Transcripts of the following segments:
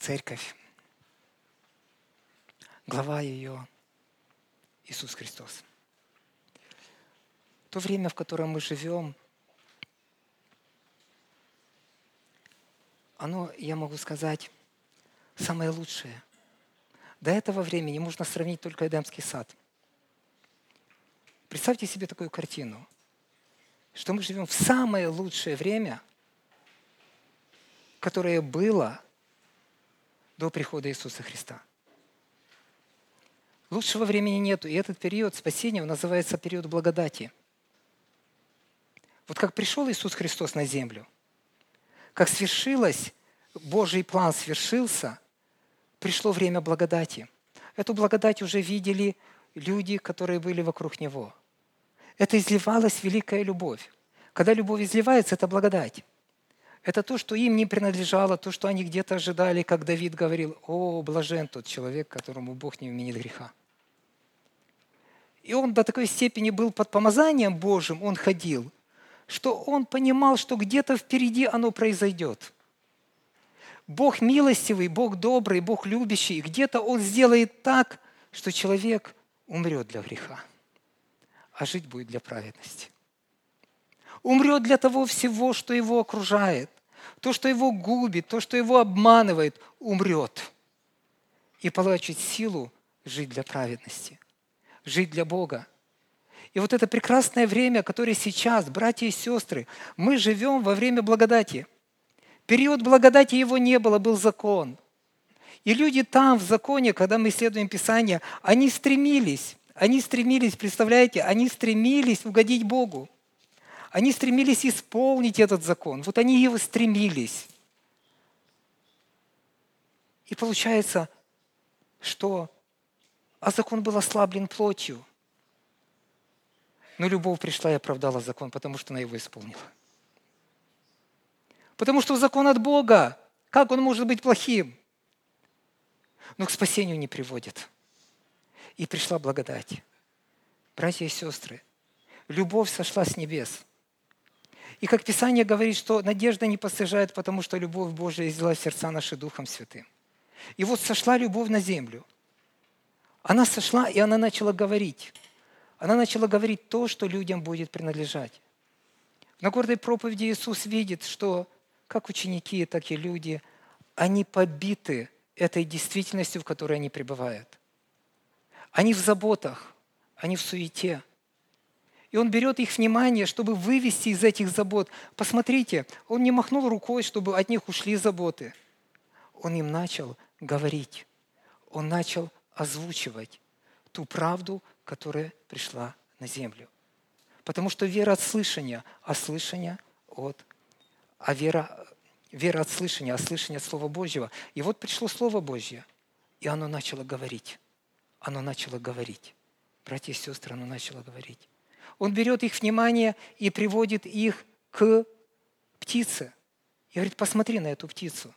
церковь, глава ее Иисус Христос. То время, в котором мы живем, оно, я могу сказать, самое лучшее. До этого времени можно сравнить только Эдемский сад. Представьте себе такую картину, что мы живем в самое лучшее время, которое было до прихода Иисуса Христа. Лучшего времени нету, и этот период спасения называется период благодати. Вот как пришел Иисус Христос на землю, как свершилось, Божий план свершился, пришло время благодати. Эту благодать уже видели люди, которые были вокруг Него. Это изливалась великая любовь. Когда любовь изливается, это благодать. Это то, что им не принадлежало, то, что они где-то ожидали, как Давид говорил: «О, блажен тот человек, которому Бог не вменит греха». И он до такой степени был под помазанием Божьим, он ходил, что он понимал, что где-то впереди оно произойдет. Бог милостивый, Бог добрый, Бог любящий, где-то Он сделает так, что человек умрет для греха, а жить будет для праведности. Умрет для того всего, что его окружает, то, что его губит, то, что его обманывает, умрет. И получит силу жить для праведности, жить для Бога. И вот это прекрасное время, которое сейчас, братья и сестры, мы живем во время благодати. Период благодати его не было, был закон. И люди там, в законе, когда мы исследуем Писание, они стремились, представляете, они стремились угодить Богу. Они стремились исполнить этот закон. Вот они его стремились. И получается, что закон был ослаблен плотью. Но любовь пришла и оправдала закон, потому что она его исполнила. Потому что закон от Бога. Как он может быть плохим? Но к спасению не приводит. И пришла благодать. Братья и сестры, любовь сошла с небес. И как Писание говорит, что надежда не постыжает, потому что любовь Божия излилась в сердца наши Духом Святым. И вот сошла любовь на землю. Она сошла, и она начала говорить. Она начала говорить то, что людям будет принадлежать. В Нагорной проповеди Иисус видит, что как ученики, так и люди, они побиты этой действительностью, в которой они пребывают. Они в заботах, они в суете. И Он берет их внимание, чтобы вывести из этих забот. Посмотрите, Он не махнул рукой, чтобы от них ушли заботы. Он им начал говорить. Он начал озвучивать ту правду, которая пришла на землю. Потому что вера от слышания, а слышание вера от слышания, а слышание от Слова Божьего. И вот пришло Слово Божье, и оно начало говорить. Оно начало говорить. Братья и сестры, оно начало говорить. Он берет их внимание и приводит их к птице. И говорит: посмотри на эту птицу.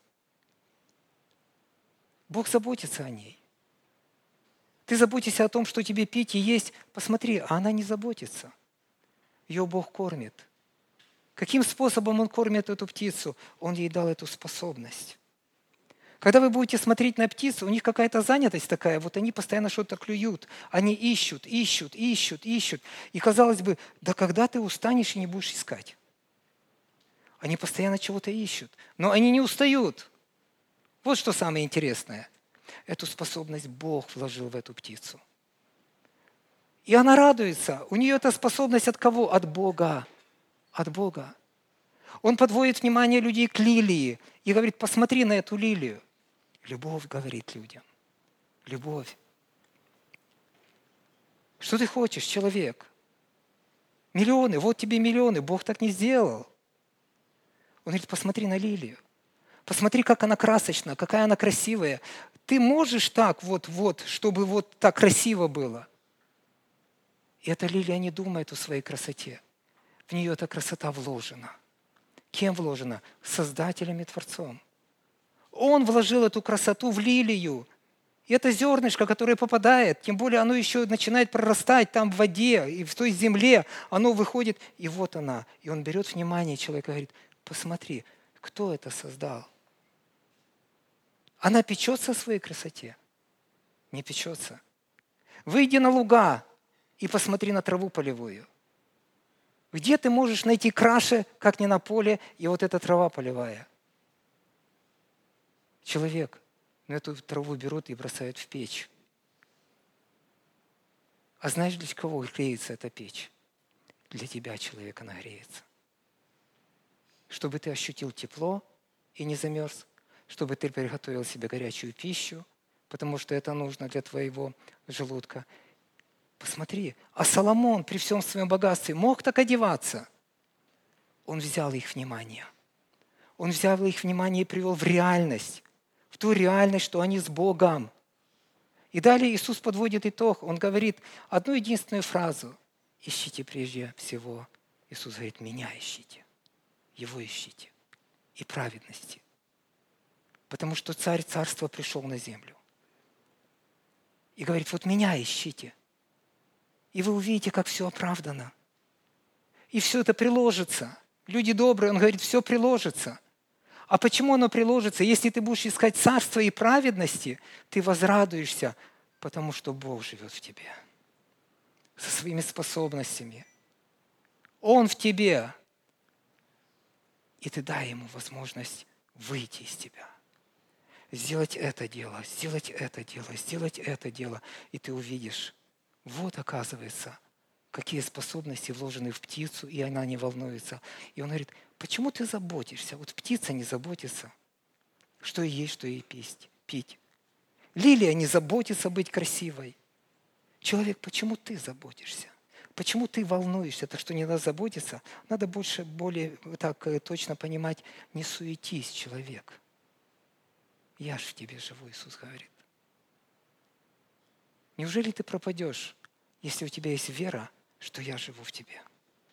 Бог заботится о ней. Ты заботишься о том, что тебе пить и есть. Посмотри, а она не заботится. Ее Бог кормит. Каким способом Он кормит эту птицу? Он ей дал эту способность. Когда вы будете смотреть на птицу, у них какая-то занятость такая, вот они постоянно что-то клюют. Они ищут. И казалось бы, да когда ты устанешь и не будешь искать? Они постоянно чего-то ищут, но они не устают. Вот что самое интересное. Эту способность Бог вложил в эту птицу. И она радуется. У нее эта способность от кого? От Бога. От Бога. Он подводит внимание людей к лилии и говорит: посмотри на эту лилию. Любовь говорит людям. Любовь. Что ты хочешь, человек? Миллионы, вот тебе миллионы. Бог так не сделал. Он говорит: посмотри на лилию. Посмотри, как она красочна, какая она красивая. Ты можешь так вот, чтобы вот так красиво было? И эта лилия не думает о своей красоте. В нее эта красота вложена. Кем вложена? Создателем и Творцом. Он вложил эту красоту в лилию. И это зернышко, которое попадает, тем более оно еще начинает прорастать там в воде, и в той земле оно выходит, и вот она. И он берет внимание человека и говорит: посмотри, кто это создал? Она печется о своей красоте? Не печется. Выйди на луга и посмотри на траву полевую. Где ты можешь найти краше, как не на поле, и вот эта трава полевая? Человек, но эту траву берут и бросают в печь. А знаешь, для кого греется эта печь? Для тебя, человек, она греется. Чтобы ты ощутил тепло и не замерз, чтобы ты приготовил себе горячую пищу, потому что это нужно для твоего желудка. Посмотри, а Соломон при всем своем богатстве мог так одеваться? Он взял их внимание. Он взял их внимание и привел в реальность, в ту реальность, что они с Богом. И далее Иисус подводит итог. Он говорит одну единственную фразу. Ищите прежде всего. Иисус говорит, меня ищите. Его ищите. И праведности. Потому что Царь Царства пришел на землю. И говорит, вот меня ищите. И вы увидите, как все оправдано. И все это приложится. Люди добрые, он говорит, все приложится. А почему оно приложится? Если ты будешь искать царства и праведности, ты возрадуешься, потому что Бог живет в тебе. Со своими способностями. Он в тебе. И ты дай ему возможность выйти из тебя. Сделать это дело, сделать это дело, сделать это дело. И ты увидишь, вот оказывается, какие способности вложены в птицу, и она не волнуется. И он говорит, почему ты заботишься? Вот птица не заботится, что и есть, что и пить. Лилия не заботится быть красивой. Человек, почему ты заботишься? Почему ты волнуешься? Так что не надо заботиться. Надо более так точно понимать, не суетись, человек. Я ж в тебе живу, Иисус говорит. Неужели ты пропадешь, если у тебя есть вера, что я живу в тебе?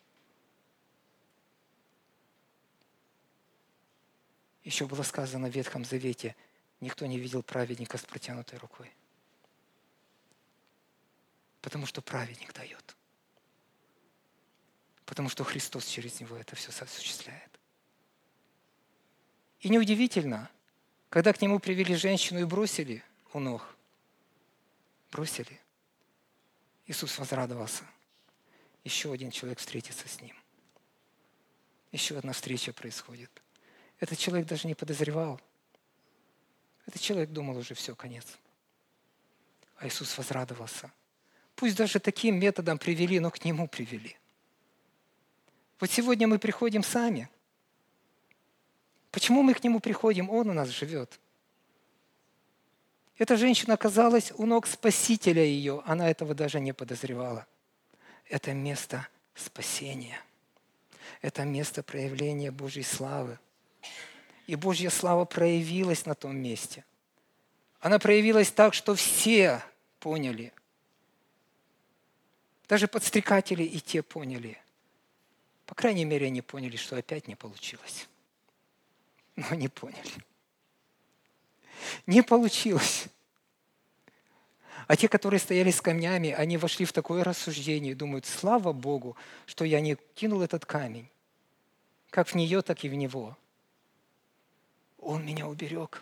Еще было сказано в Ветхом Завете, никто не видел праведника с протянутой рукой. Потому что праведник дает. Потому что Христос через него это все осуществляет. И неудивительно, когда к нему привели женщину и бросили у ног, бросили, Иисус возрадовался. Еще один человек встретится с ним. Еще одна встреча происходит. Этот человек даже не подозревал. Этот человек думал уже все, конец. А Иисус возрадовался. Пусть даже таким методом привели, но к Нему привели. Вот сегодня мы приходим сами. Почему мы к Нему приходим? Он у нас живет. Эта женщина оказалась у ног Спасителя ее. Она этого даже не подозревала. Это место спасения. Это место проявления Божьей славы. И Божья слава проявилась на том месте. Она проявилась так, что все поняли. Даже подстрекатели и те поняли. По крайней мере, они поняли, что опять не получилось. Но они поняли. Не получилось. А те, которые стояли с камнями, они вошли в такое рассуждение и думают, слава Богу, что я не кинул этот камень. Как в нее, так и в него. Он меня уберег.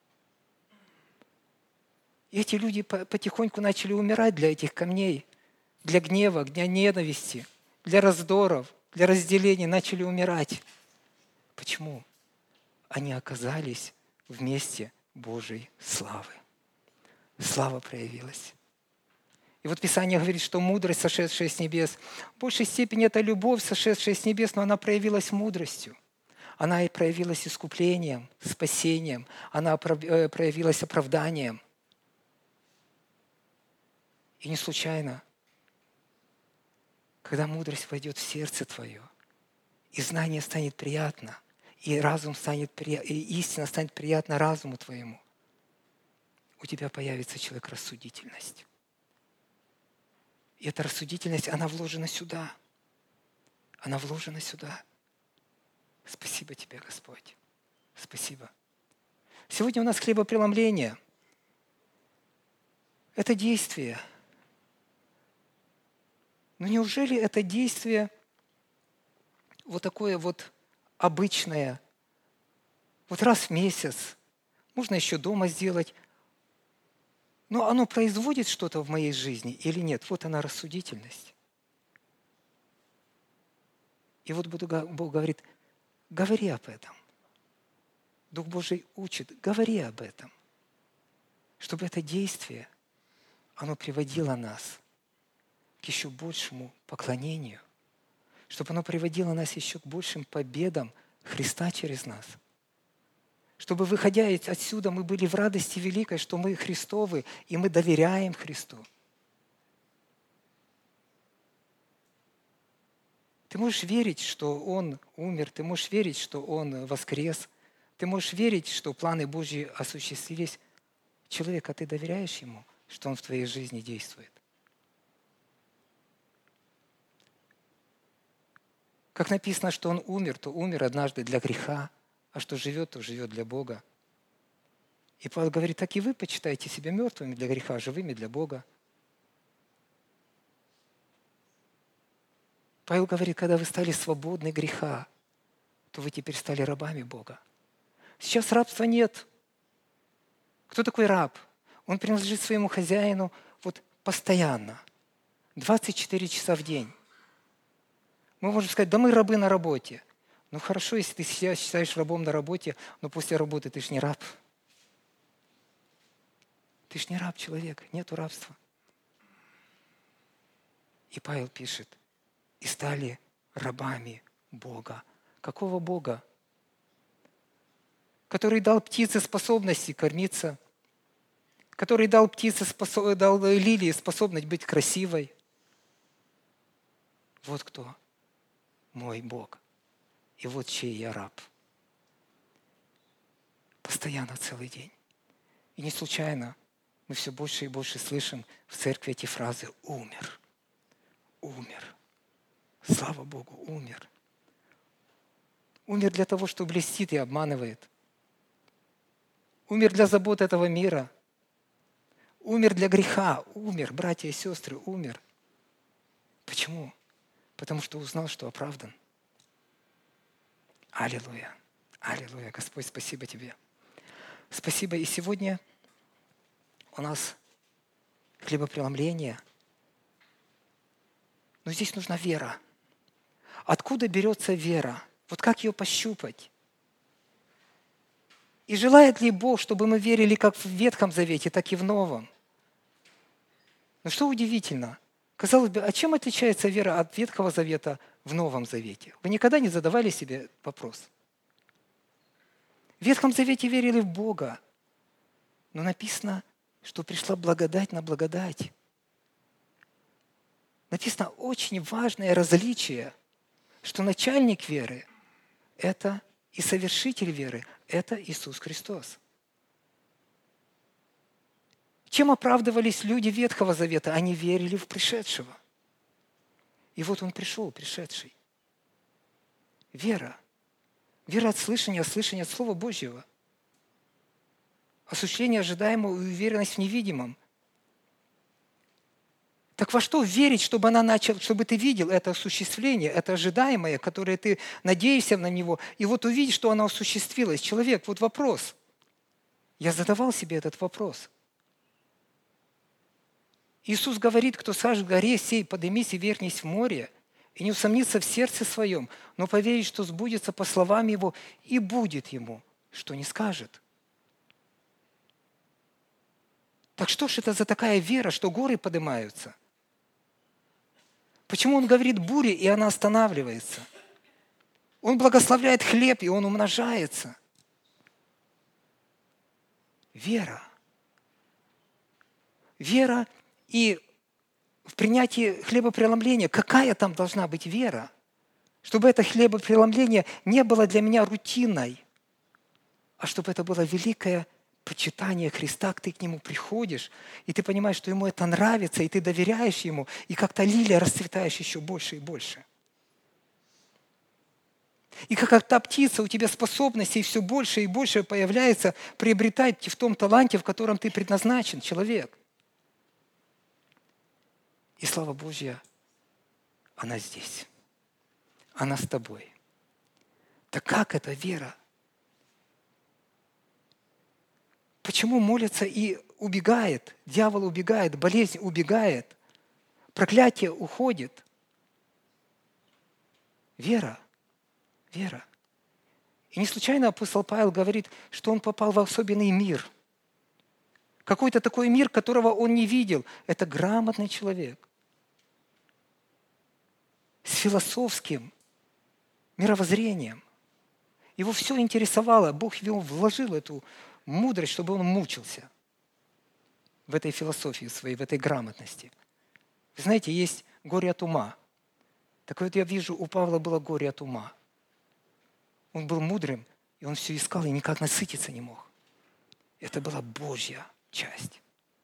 И эти люди потихоньку начали умирать для этих камней, для гнева, для ненависти, для раздоров, для разделений, начали умирать. Почему? Они оказались в месте Божьей славы. Слава проявилась. И вот Писание говорит, что мудрость, сошедшая с небес, в большей степени это любовь, сошедшая с небес, но она проявилась мудростью. Она и проявилась искуплением, спасением, она проявилась оправданием. И не случайно, когда мудрость войдет в сердце твое, и знание станет приятно, и истина станет приятна разуму твоему, у тебя появится человек рассудительность. И эта рассудительность, она вложена сюда. Она вложена сюда. Спасибо тебе, Господь. Спасибо. Сегодня у нас хлебопреломление. Это действие. Но неужели это действие вот такое вот обычное? Вот раз в месяц Можно еще дома сделать. Но оно производит что-то в моей жизни или нет? Вот она рассудительность. И вот Бог говорит, говори об этом. Дух Божий учит, говори об этом. Чтобы это действие, оно приводило нас к еще большему поклонению. Чтобы оно приводило нас еще к большим победам Христа через нас. Чтобы, выходя отсюда, мы были в радости великой, что мы Христовы, и мы доверяем Христу. Ты можешь верить, что Он умер, ты можешь верить, что Он воскрес, ты можешь верить, что планы Божьи осуществились. Человек, а ты доверяешь Ему, что Он в твоей жизни действует? Как написано, что Он умер, то умер однажды для греха, а что живет, то живет для Бога. И Павел говорит, так и вы почитайте себя мертвыми для греха, живыми для Бога. Павел говорит, когда вы стали свободны греха, то вы теперь стали рабами Бога. Сейчас рабства нет. Кто такой раб? Он принадлежит своему хозяину вот постоянно, 24 часа в день. Мы можем сказать, да мы рабы на работе. Ну хорошо, если ты себя считаешь рабом на работе, но после работы ты ж не раб. Ты ж не раб, человек, нету рабства. И Павел пишет, и стали рабами Бога. Какого Бога? Который дал птице способности кормиться, который дал птице, дал лилии способность быть красивой. Вот кто мой Бог. И вот чей я раб. Постоянно, целый день. И не случайно мы все больше и больше слышим в церкви эти фразы «умер». Умер. Слава Богу, умер. Умер для того, что блестит и обманывает. Умер для забот этого мира. Умер для греха. Умер, братья и сестры, умер. Почему? Потому что узнал, что оправдан. Аллилуйя. Аллилуйя. Господь, спасибо Тебе. Спасибо. И сегодня у нас хлебопреломление. Но здесь нужна вера. Откуда берется вера? Вот как ее пощупать? И желает ли Бог, чтобы мы верили как в Ветхом Завете, так и в Новом? Но что удивительно, казалось бы, а чем отличается вера от Ветхого Завета в Новом Завете? Вы никогда не задавали себе вопрос? В Ветхом Завете верили в Бога, но написано, что пришла благодать на благодать. Написано очень важное различие, что начальник веры – это и совершитель веры – это Иисус Христос. Чем оправдывались люди Ветхого Завета? Они верили в пришедшего. И вот Он пришел, пришедший. Вера. Вера от слышания, от слышания от Слова Божьего. Осуществление ожидаемого и уверенность в невидимом. Так во что верить, чтобы чтобы ты видел это осуществление, это ожидаемое, которое ты надеешься на него, и вот увидеть, что оно осуществилось. Человек, вот вопрос. Я задавал себе этот вопрос. Иисус говорит, кто скажет горе сей, подымись и вернись в море, и не усомнится в сердце своем, но поверит, что сбудется по словам Его, и будет ему, что не скажет. Так что ж это за такая вера, что горы поднимаются? Почему Он говорит буре, и она останавливается? Он благословляет хлеб, и он умножается. Вера. Вера и в принятии хлебопреломления. Какая там должна быть вера? Чтобы это хлебопреломление не было для меня рутиной, а чтобы это было великое почитание Христа, ты к Нему приходишь, и ты понимаешь, что Ему это нравится, и ты доверяешь Ему, и как-то лилия расцветаешь еще больше и больше. И как та птица, у тебя способностей все больше и больше появляется, приобретать в том таланте, в котором ты предназначен, человек. И слава Божья, она здесь. Она с тобой. Так как эта вера? Почему молятся и убегает? Дьявол убегает, болезнь убегает, проклятие уходит. Вера, вера. И не случайно апостол Павел говорит, что он попал в особенный мир. Какой-то такой мир, которого он не видел. Это грамотный человек. С философским мировоззрением. Его все интересовало. Бог в него вложил эту мудрость, чтобы он мучился в этой философии своей, в этой грамотности. Вы знаете, есть горе от ума. Так вот я вижу, у Павла было горе от ума. Он был мудрым, и он все искал, и никак насытиться не мог. Это была Божья часть.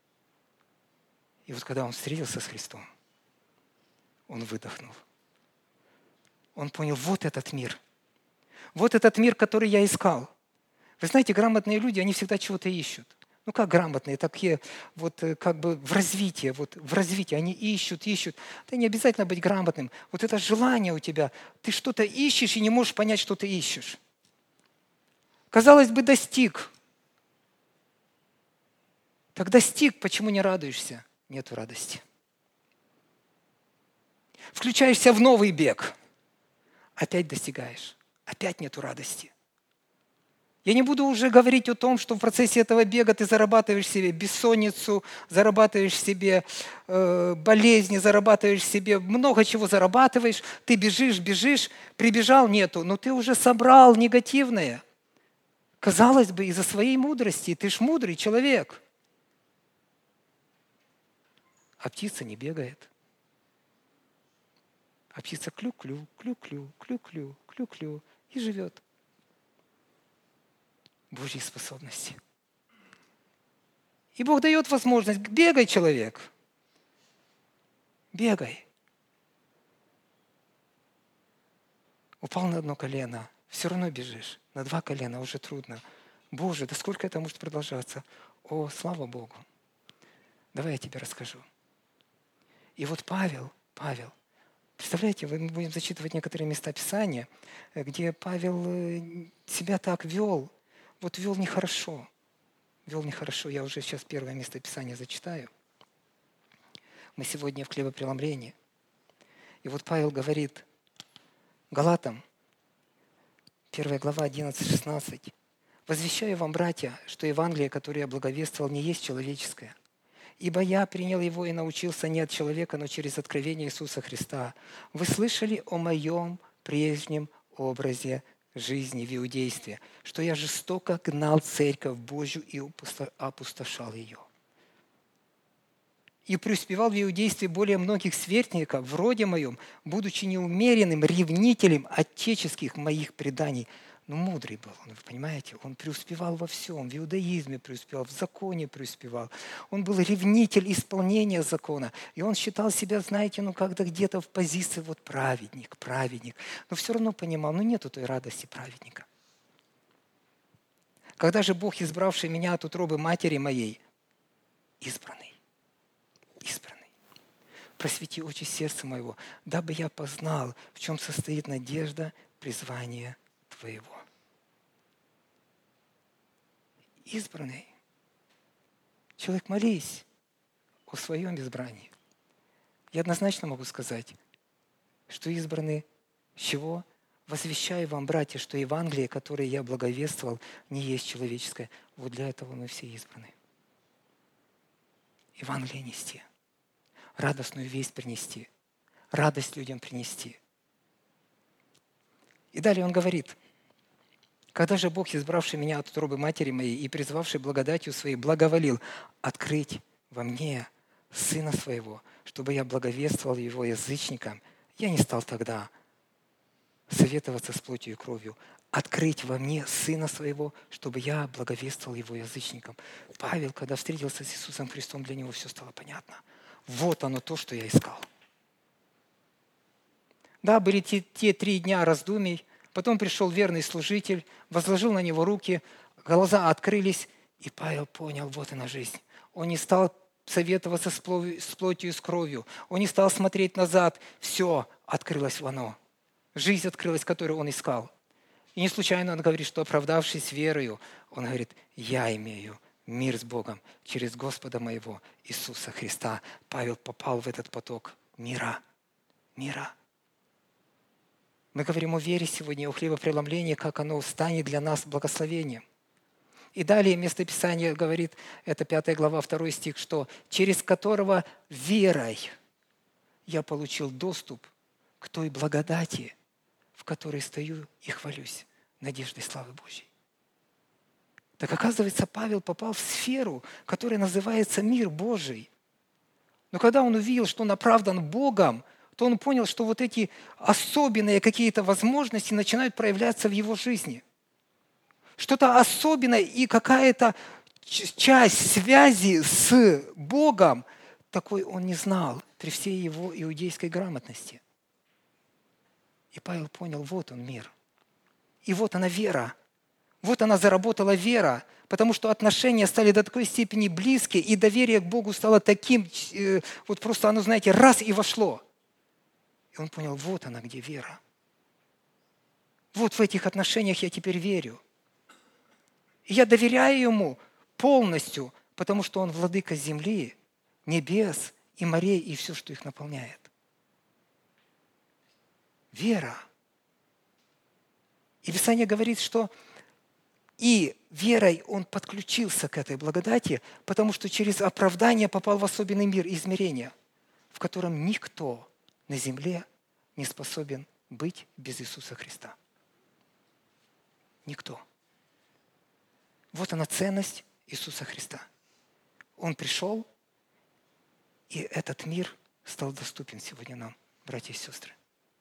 И вот когда он встретился с Христом, он выдохнул. Он понял, вот этот мир. Вот этот мир, который я искал. Вы знаете, грамотные люди, они всегда чего-то ищут. Ну как грамотные, такие вот как бы в развитии, они ищут. Это не обязательно быть грамотным. Вот это желание у тебя, ты что-то ищешь и не можешь понять, что ты ищешь. Казалось бы, достиг. Так достиг, почему не радуешься? Нету радости. Включаешься в новый бег. Опять достигаешь. Опять нету радости. Я не буду уже говорить о том, что в процессе этого бега ты зарабатываешь себе бессонницу, зарабатываешь себе болезни, зарабатываешь себе много чего зарабатываешь. Ты бежишь, прибежал, нету, но ты уже собрал негативное. Казалось бы, из-за своей мудрости, ты ж мудрый человек. А птица не бегает. А птица клю-клю, клю-клю, клю-клю, клю-клю и живет. Божьи способности. И Бог дает возможность. Бегай, человек. Бегай. Упал на одно колено. Все равно бежишь. На два колена уже трудно. Боже, да сколько это может продолжаться? О, слава Богу. Давай я тебе расскажу. И вот Павел, представляете, мы будем зачитывать некоторые места Писания, где Павел себя так вел, вот вел нехорошо. Я уже сейчас первое место Писания зачитаю. Мы сегодня в хлебопреломлении. И вот Павел говорит Галатам, 1 глава 11-16. «Возвещаю вам, братья, что Евангелие, которое я благовествовал, не есть человеческое. Ибо я принял его и научился не от человека, но через откровение Иисуса Христа. Вы слышали о моем прежнем образе жизни в иудействе, что я жестоко гнал церковь Божью и опустошал ее. И преуспевал в иудействе более многих сверстников, вроде моем, будучи неумеренным ревнителем отеческих моих преданий». Ну, мудрый был он, вы понимаете? Он преуспевал во всем, в иудаизме преуспевал, в законе преуспевал. Он был ревнитель исполнения закона. И он считал себя, знаете, как-то где-то в позиции вот праведник. Но все равно понимал, нету той радости праведника. Когда же Бог, избравший меня от утробы матери моей, избранный, просвети очи сердца моего, дабы я познал, в чем состоит надежда призвания Твоего. Избранный. Человек, молись о своем избрании. Я однозначно могу сказать, что избранный чего? Возвещаю вам, братья, что Евангелие, которое я благовествовал, не есть человеческое. Вот для этого мы все избраны. Евангелие нести. Радостную весть принести. Радость людям принести. И далее он говорит: «Когда же Бог, избравший меня от утробы матери моей и призвавший благодатью своей, благоволил открыть во мне Сына Своего, чтобы я благовествовал Его язычникам, я не стал тогда советоваться с плотью и кровью, открыть во мне Сына Своего, чтобы я благовествовал Его язычникам». Павел, когда встретился с Иисусом Христом, для него все стало понятно. Вот оно то, что я искал. Да, были те 3 дня раздумий. Потом пришел верный служитель, возложил на него руки, глаза открылись, и Павел понял, вот она жизнь. Он не стал советоваться с плотью и с кровью. Он не стал смотреть назад. Все открылось в оно. Жизнь открылась, которую он искал. И не случайно он говорит, что оправдавшись верою, он говорит: я имею мир с Богом через Господа моего Иисуса Христа. Павел попал в этот поток мира. Мира. Мы говорим о вере сегодня, о хлебопреломлении, как оно станет для нас благословением. И далее местописание говорит, это 5 глава, 2 стих, что через которого верой я получил доступ к той благодати, в которой стою и хвалюсь надеждой славы Божьей. Так оказывается, Павел попал в сферу, которая называется мир Божий. Но когда он увидел, что он оправдан Богом, то он понял, что вот эти особенные какие-то возможности начинают проявляться в его жизни. Что-то особенное и какая-то часть связи с Богом, такой он не знал при всей его иудейской грамотности. И Павел понял, вот он мир. И вот она вера. Вот она заработала вера, потому что отношения стали до такой степени близкие, и доверие к Богу стало таким, вот просто оно, знаете, раз и вошло. И он понял, вот она где вера. Вот в этих отношениях я теперь верю. И я доверяю Ему полностью, потому что Он владыка земли, небес и морей, и все, что их наполняет. Вера. И Писание говорит, что и верой он подключился к этой благодати, потому что через оправдание попал в особенный мир измерения, в котором никто на земле не способен быть без Иисуса Христа. Никто. Вот она ценность Иисуса Христа. Он пришел, и этот мир стал доступен сегодня нам, братья и сестры.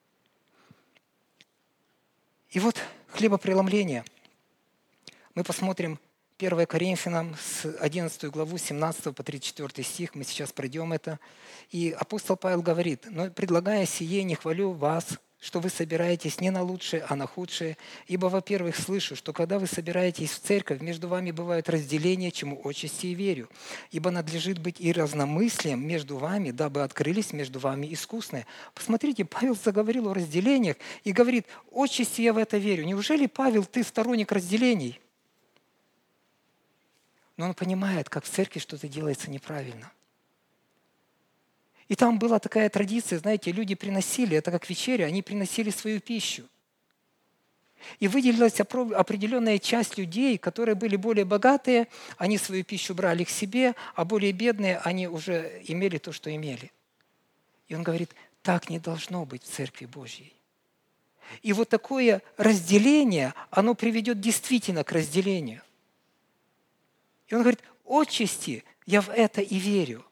И вот хлебопреломление. Мы посмотрим 1 Коринфянам с 11 главу, 17 по 34 стих. Мы сейчас пройдем это. И апостол Павел говорит: «Но предлагая сие, не хвалю вас, что вы собираетесь не на лучшее, а на худшее. Ибо, во-первых, слышу, что когда вы собираетесь в церковь, между вами бывают разделения, чему отчасти и верю. Ибо надлежит быть и разномыслием между вами, дабы открылись между вами искусные». Посмотрите, Павел заговорил о разделениях и говорит: отчасти я в это верю. Неужели, Павел, ты сторонник разделений? Но он понимает, как в церкви что-то делается неправильно. И там была такая традиция, знаете, люди приносили, это как вечеря, они приносили свою пищу. И выделилась определенная часть людей, которые были более богатые, они свою пищу брали к себе, а более бедные, они уже имели то, что имели. И он говорит, так не должно быть в Церкви Божьей. И вот такое разделение, оно приведет действительно к разделению. И он говорит, отчасти я в это и верю.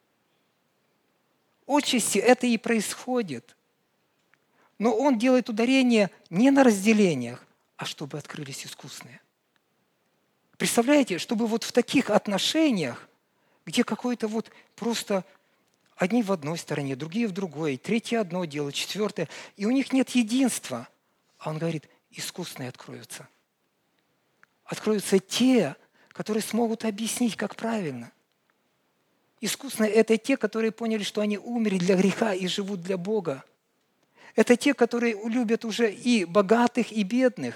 Отчасти это и происходит. Но он делает ударение не на разделениях, а чтобы открылись искусные. Представляете, чтобы вот в таких отношениях, где какой-то вот просто одни в одной стороне, другие в другой, третьи одно делают, четвертое, и у них нет единства. А он говорит, искусные откроются. Откроются те, которые смогут объяснить, как правильно. Искусные – это те, которые поняли, что они умерли для греха и живут для Бога. Это те, которые любят уже и богатых, и бедных.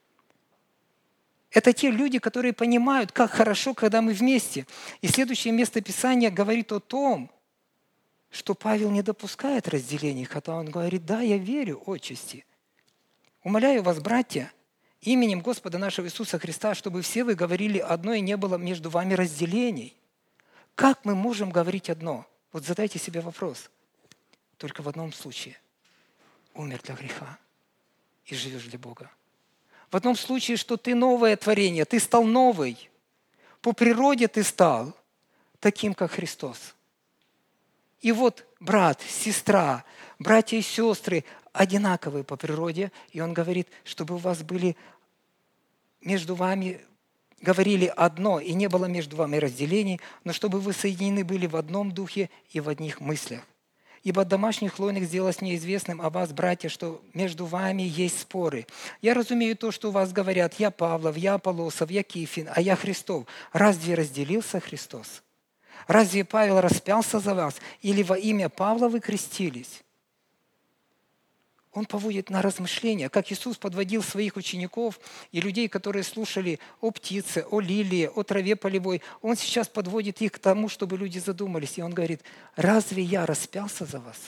Это те люди, которые понимают, как хорошо, когда мы вместе. И следующее место Писания говорит о том, что Павел не допускает разделений, хотя он говорит, да, я верю отчасти. Умоляю вас, братья, именем Господа нашего Иисуса Христа, чтобы все вы говорили одно и не было между вами разделений. Как мы можем говорить одно? Вот задайте себе вопрос. Только в одном случае. Умер для греха и живешь для Бога. В одном случае, что ты новое творение, ты стал новый. По природе ты стал таким, как Христос. И вот брат, сестра, братья и сестры одинаковые по природе. И он говорит, чтобы у вас были между вами, говорили одно, и не было между вами разделений, но чтобы вы соединены были в одном духе и в одних мыслях. Ибо от домашних лойных сделалось неизвестным о вас, братья, что между вами есть споры. Я разумею то, что у вас говорят, я Павлов, я Аполлосов, я Кифин, а я Христов. Разве разделился Христос? Разве Павел распялся за вас? Или во имя Павла вы крестились? Он поводит на размышления, как Иисус подводил своих учеников и людей, которые слушали о птице, о лилии, о траве полевой. Он сейчас подводит их к тому, чтобы люди задумались. И Он говорит: разве я распялся за вас?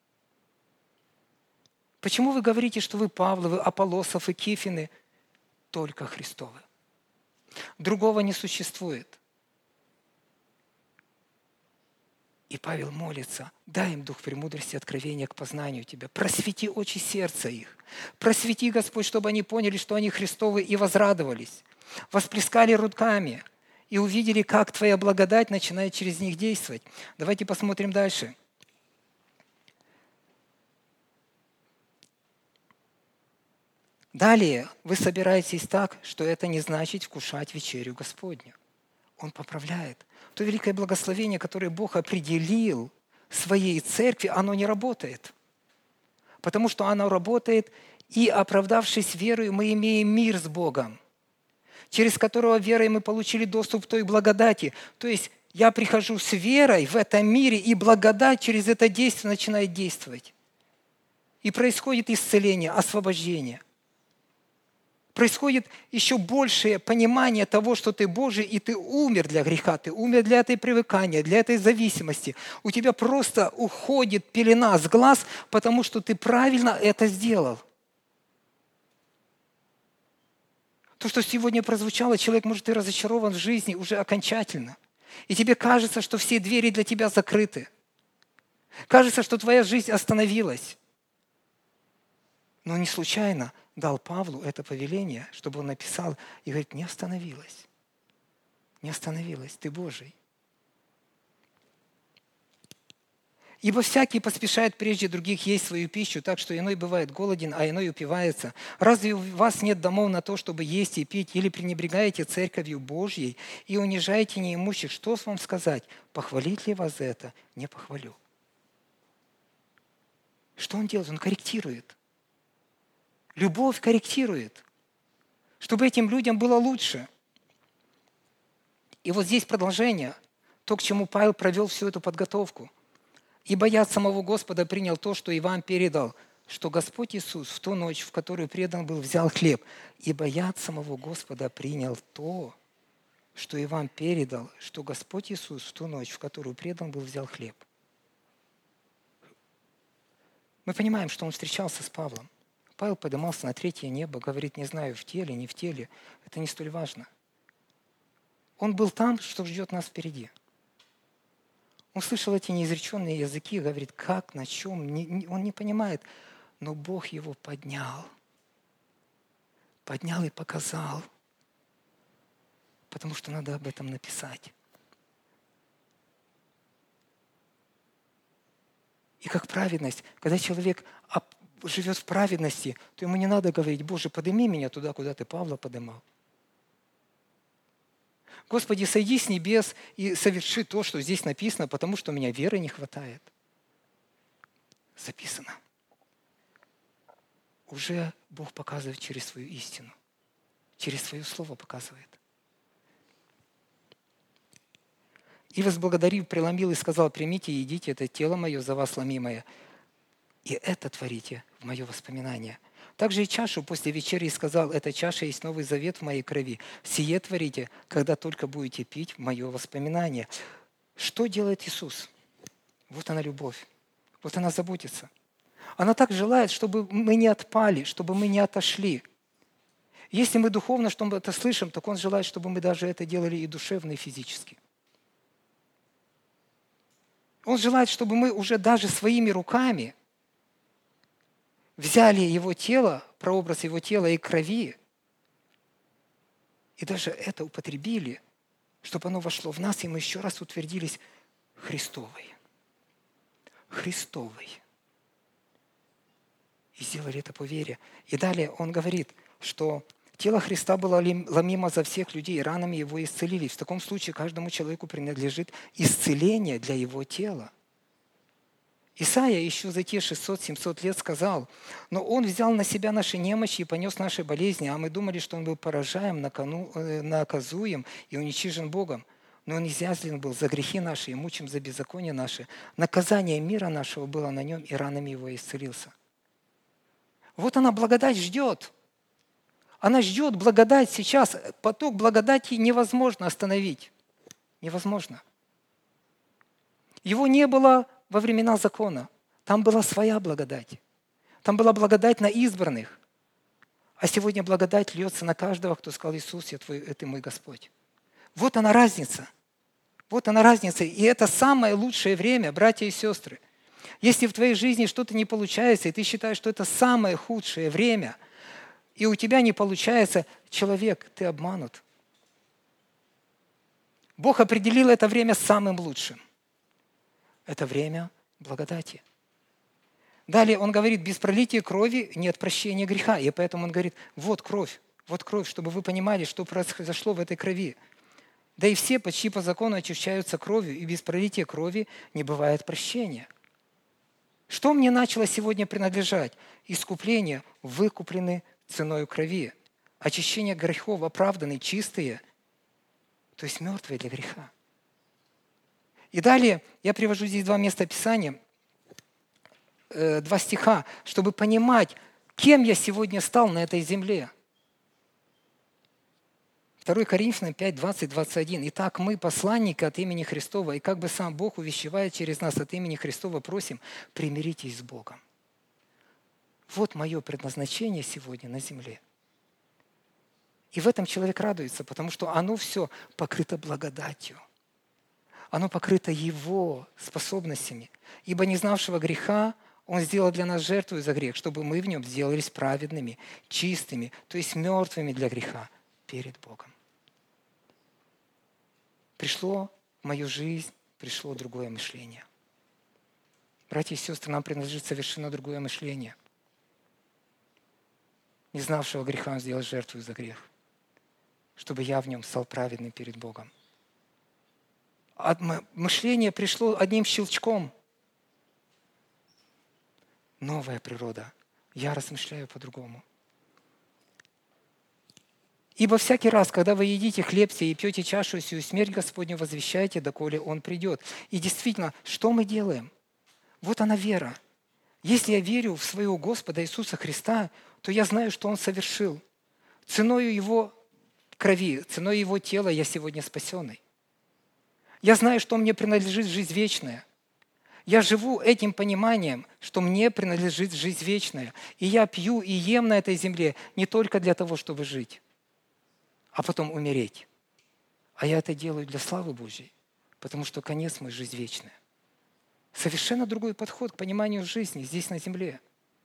Почему вы говорите, что вы Павловы, Аполлосов и Кифины? Только Христовы. Другого не существует. И Павел молится: дай им дух премудрости, откровения к познанию Тебя. Просвети очи сердца их. Просвети, Господь, чтобы они поняли, что они Христовы, и возрадовались. Восплескали руками и увидели, как Твоя благодать начинает через них действовать. Давайте посмотрим дальше. Далее вы собираетесь так, что это не значит вкушать вечерю Господню. Он поправляет. То великое благословение, которое Бог определил своей церкви, оно не работает. Потому что оно работает, и, оправдавшись верою, мы имеем мир с Богом, через которого верой мы получили доступ к той благодати. То есть я прихожу с верой в этом мире, и благодать через это действие начинает действовать. И происходит исцеление, освобождение. Происходит еще большее понимание того, что ты Божий, и ты умер для греха, ты умер для этой привыкания, для этой зависимости. У тебя просто уходит пелена с глаз, потому что ты правильно это сделал. То, что сегодня прозвучало, человек, может, и разочарован в жизни уже окончательно. И тебе кажется, что все двери для тебя закрыты. Кажется, что твоя жизнь остановилась. Но не случайно дал Павлу это повеление, чтобы он написал, и говорит: не остановилась. Не остановилась, ты Божий. Ибо всякий поспешает прежде других есть свою пищу, так что иной бывает голоден, а иной упивается. Разве у вас нет домов на то, чтобы есть и пить, или пренебрегаете церковью Божьей и унижаете неимущих? Что вам сказать? Похвалить ли вас за это? Не похвалю. Что он делает? Он корректирует. Любовь корректирует, чтобы этим людям было лучше. И вот здесь продолжение, то, к чему Павел провел всю эту подготовку. «Ибо я от самого Господа принял то, что и вам передал, что Господь Иисус в ту ночь, в которую предан был, взял хлеб. Ибо я от самого Господа принял то, что и вам передал, что Господь Иисус в ту ночь, в которую предан был, взял хлеб». Мы понимаем, что он встречался с Павлом. Павел поднимался на третье небо, говорит: не знаю, в теле, не в теле. Это не столь важно. Он был там, что ждет нас впереди. Он слышал эти неизреченные языки, говорит: как, на чем, он не понимает. Но Бог его поднял. Поднял и показал. Потому что надо об этом написать. И как праведность, когда человек живет в праведности, то ему не надо говорить: Боже, подними меня туда, куда ты Павла поднимал. Господи, сойди с небес и соверши то, что здесь написано, потому что у меня веры не хватает. Записано. Уже Бог показывает через свою истину, через свое слово показывает. И возблагодарив, преломил и сказал: примите и едите, это тело мое за вас ломимое. И это творите в мое воспоминание. Также и чашу после вечери сказал: эта чаша есть новый завет в моей крови. Сие творите, когда только будете пить в мое воспоминание. Что делает Иисус? Вот она любовь. Вот она заботится. Она так желает, чтобы мы не отпали, чтобы мы не отошли. Если мы духовно что-то слышим, так Он желает, чтобы мы даже это делали и душевно, и физически. Он желает, чтобы мы уже даже своими руками взяли Его тело, прообраз Его тела и крови, и даже это употребили, чтобы оно вошло в нас, и мы еще раз утвердились Христовой. Христовой. И сделали это по вере. И далее он говорит, что тело Христа было ломимо за всех людей, и ранами Его исцелились. В таком случае каждому человеку принадлежит исцеление для его тела. Исаия еще за те 600-700 лет сказал: «Но Он взял на себя наши немощи и понес наши болезни, а мы думали, что Он был поражаем, наказуем и уничижен Богом. Но Он изъязвлен был за грехи наши и мучим за беззаконие наши. Наказание мира нашего было на Нем, и ранами Его исцелился». Вот она, благодать, ждет. Она ждет благодать сейчас. Поток благодати невозможно остановить. Невозможно. Его не было во времена закона. Там была своя благодать. Там была благодать на избранных. А сегодня благодать льется на каждого, кто сказал: Иисус, это мой Господь. Вот она разница. Вот она разница. И это самое лучшее время, братья и сестры. Если в твоей жизни что-то не получается, и ты считаешь, что это самое худшее время, и у тебя не получается, человек, ты обманут. Бог определил это время самым лучшим. Это время благодати. Далее он говорит: без пролития крови нет прощения греха. И поэтому он говорит: вот кровь, чтобы вы понимали, что произошло в этой крови. Да и все почти по закону очищаются кровью, и без пролития крови не бывает прощения. Что мне начало сегодня принадлежать? Искупление, выкуплены ценой крови. Очищение грехов, оправданы, чистые, то есть мертвые для греха. И далее я привожу здесь два места Писания, два стиха, чтобы понимать, кем я сегодня стал на этой земле. 2 Коринфянам 5, 20, 21. «Итак, мы, посланники от имени Христова, и как бы сам Бог увещевает через нас от имени Христова, просим, примиритесь с Богом». Вот мое предназначение сегодня на земле. И в этом человек радуется, потому что оно все покрыто благодатью. Оно покрыто Его способностями. «Ибо не знавшего греха Он сделал для нас жертву за грех, чтобы мы в нем сделались праведными, чистыми, то есть мертвыми для греха перед Богом». Пришло в мою жизнь, пришло другое мышление. Братья и сестры, нам принадлежит совершенно другое мышление. Не знавшего греха Он сделал жертву за грех, чтобы я в нем стал праведным перед Богом. Мышление пришло одним щелчком. Новая природа. Я размышляю по-другому. «Ибо всякий раз, когда вы едите хлеб сей и пьете чашу сию, смерть Господню возвещаете, доколе Он придет». И действительно, что мы делаем? Вот она вера. Если я верю в своего Господа Иисуса Христа, то я знаю, что Он совершил. Ценою Его крови, ценой Его тела я сегодня спасенный. Я знаю, что мне принадлежит жизнь вечная. Я живу этим пониманием, что мне принадлежит жизнь вечная. И я пью и ем на этой земле не только для того, чтобы жить, а потом умереть. А я это делаю для славы Божьей, потому что конец мой – жизнь вечная. Совершенно другой подход к пониманию жизни здесь на земле.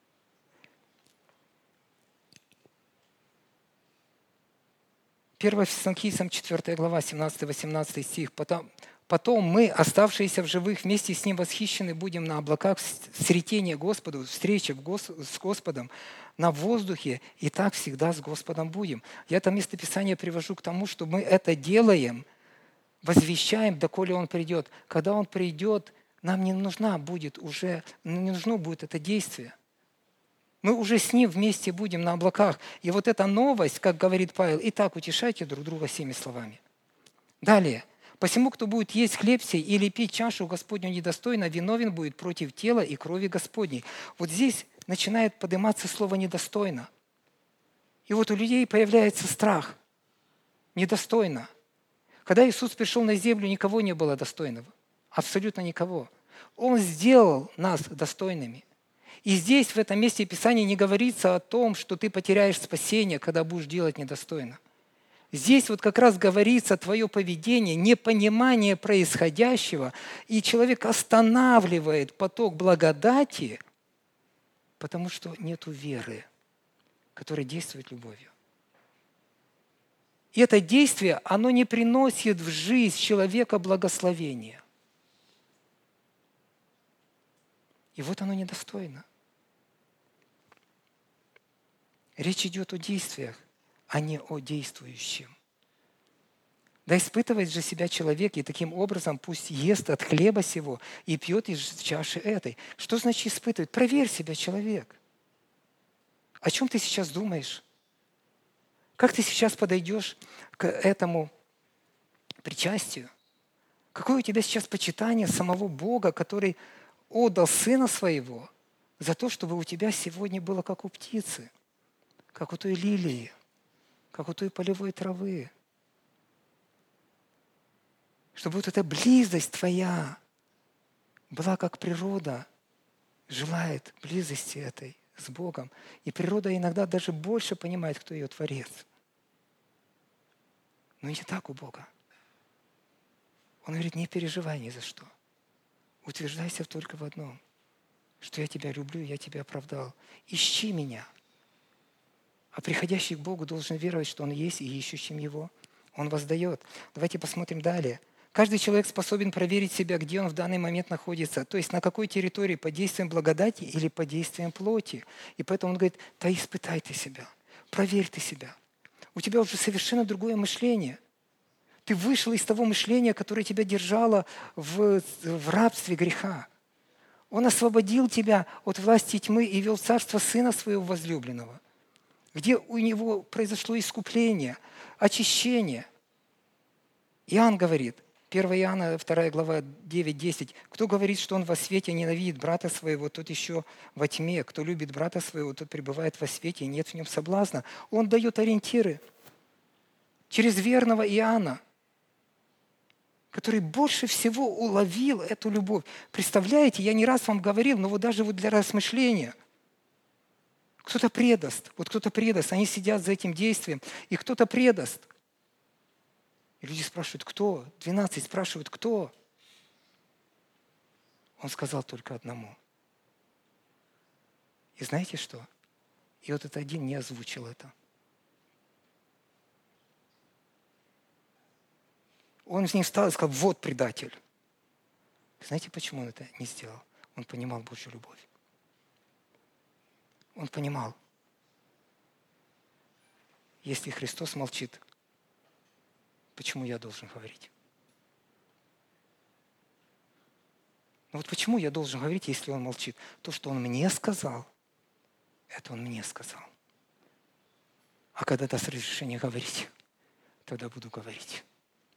Первое Фессалоникийцам 4 глава, 17-18 стих. «Потом мы, оставшиеся в живых, вместе с Ним восхищены будем на облаках в сретение Господу, встрече с Господом, на воздухе, и так всегда с Господом будем». Я это местописание привожу к тому, что мы это делаем, возвещаем, доколе Он придет. Когда Он придет, нам не нужно будет это действие. Мы уже с Ним вместе будем на облаках. И вот эта новость, как говорит Павел: «Итак, утешайте друг друга всеми словами». Далее. «Посему, кто будет есть хлеб сей или пить чашу Господню недостойно, виновен будет против тела и крови Господней». Вот здесь начинает подниматься слово «недостойно». И вот у людей появляется страх. Недостойно. Когда Иисус пришел на землю, никого не было достойного. Абсолютно никого. Он сделал нас достойными. И здесь, в этом месте Писания, не говорится о том, что ты потеряешь спасение, когда будешь делать недостойно. Здесь вот как раз говорится твое поведение, непонимание происходящего, и человек останавливает поток благодати, потому что нет веры, которая действует любовью. И это действие, оно не приносит в жизнь человека благословения. И вот оно недостойно. Речь идет о действиях, а не о действующем. Да испытывает же себя человек, и таким образом пусть ест от хлеба сего и пьет из чаши этой. Что значит испытывать? Проверь себя, человек. О чем ты сейчас думаешь? Как ты сейчас подойдешь к этому причастию? Какое у тебя сейчас почитание самого Бога, который отдал Сына Своего за то, чтобы у тебя сегодня было как у птицы, как у той лилии, как у той полевой травы. Чтобы вот эта близость твоя была как природа желает близости этой с Богом. И природа иногда даже больше понимает, кто ее творец. Но не так у Бога. Он говорит, не переживай ни за что. Утверждайся только в одном, что я тебя люблю, я тебя оправдал. Ищи меня. А приходящий к Богу должен веровать, что Он есть, и ищущим Его Он воздает. Давайте посмотрим далее. Каждый человек способен проверить себя, где он в данный момент находится, то есть на какой территории, под действием благодати или под действием плоти. И поэтому он говорит, да испытай ты себя, проверь ты себя. У тебя уже совершенно другое мышление. Ты вышел из того мышления, которое тебя держало в рабстве греха. Он освободил тебя от власти тьмы и вел в царство Сына Своего возлюбленного, где у Него произошло искупление, очищение. Иоанн говорит, 1 Иоанна, 2 глава, 9-10. «Кто говорит, что он во свете, ненавидит брата своего, тот еще во тьме. Кто любит брата своего, тот пребывает во свете, и нет в нем соблазна». Он дает ориентиры через верного Иоанна, который больше всего уловил эту любовь. Представляете, я не раз вам говорил, но вот даже вот для размышления. Кто-то предаст, они сидят за этим действием, и кто-то предаст. И люди спрашивают, кто? 12 спрашивают, кто? Он сказал только одному. И знаете что? И вот этот один не озвучил это. Он с ним встал и сказал, вот предатель. Знаете, почему он это не сделал? Он понимал Божью любовь. Он понимал, если Христос молчит, почему я должен говорить? Ну вот почему я должен говорить, если Он молчит? То, что Он мне сказал, это Он мне сказал. А когда даст разрешение говорить, тогда буду говорить.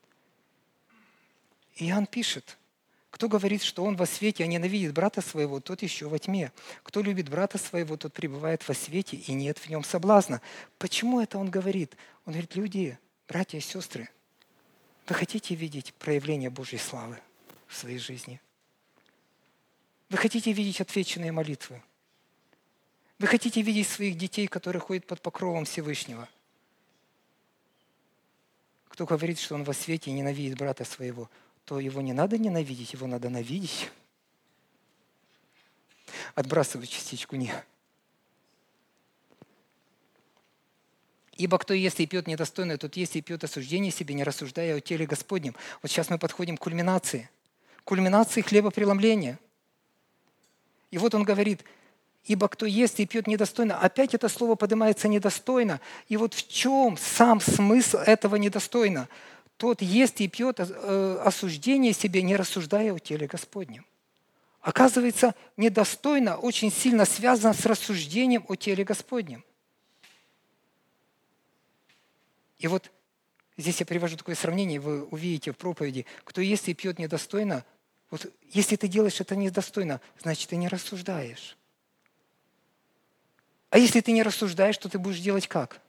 Иоанн пишет, кто говорит, что он во свете, а ненавидит брата своего, тот еще во тьме. Кто любит брата своего, тот пребывает во свете, и нет в нем соблазна. Почему это он говорит? Он говорит, люди, братья и сестры, вы хотите видеть проявление Божьей славы в своей жизни? Вы хотите видеть отвеченные молитвы? Вы хотите видеть своих детей, которые ходят под покровом Всевышнего? Кто говорит, что он во свете и ненавидит брата своего, то его не надо ненавидеть, его надо навидеть. Отбрасываю частичку «не». Ибо кто ест и пьет недостойно, тот ест и пьет осуждение себе, не рассуждая о теле Господнем. Вот сейчас мы подходим к кульминации. Кульминации хлебопреломления. И вот он говорит, ибо кто ест и пьет недостойно. Опять это слово поднимается недостойно. И вот в чем сам смысл этого недостойно? Тот ест и пьет осуждение себе, не рассуждая о теле Господнем. Оказывается, недостойно очень сильно связано с рассуждением о теле Господнем. И вот здесь я привожу такое сравнение, вы увидите в проповеди, кто ест и пьет недостойно, вот если ты делаешь это недостойно, значит, ты не рассуждаешь. А если ты не рассуждаешь, то ты будешь делать как?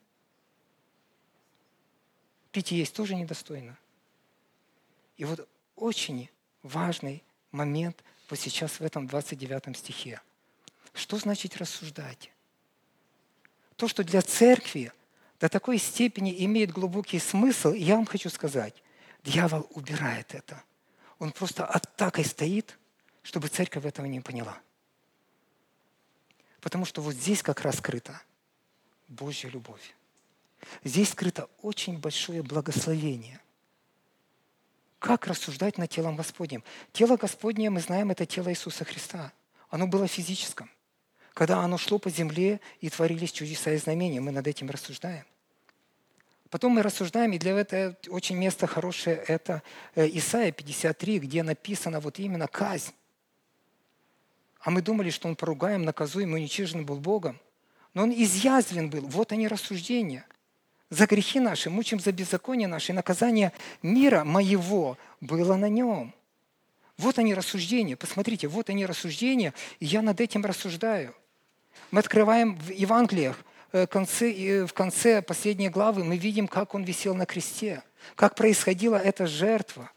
Пить и есть тоже недостойно. И вот очень важный момент вот сейчас в этом 29 стихе. Что значит рассуждать? То, что для церкви до такой степени имеет глубокий смысл, я вам хочу сказать, дьявол убирает это. Он просто атакой стоит, чтобы церковь этого не поняла. Потому что вот здесь как раз скрыта Божья любовь. Здесь скрыто очень большое благословение. Как рассуждать над телом Господним? Тело Господне, мы знаем, это тело Иисуса Христа. Оно было физическим. Когда оно шло по земле и творились чудеса и знамения, мы над этим рассуждаем. Потом мы рассуждаем, и для этого очень место хорошее, это Исайя 53, где написано вот именно казнь. А мы думали, что он поругаем, наказуем, уничижен был Богом. Но он изъязвлен был. Вот они рассуждения. За грехи наши, мучим за беззаконие наше, и наказание мира моего было на нем. Вот они рассуждения. Посмотрите, вот они рассуждения, и я над этим рассуждаю. Мы открываем в Евангелиях, в конце последней главы, мы видим, как он висел на кресте, как происходила эта жертва,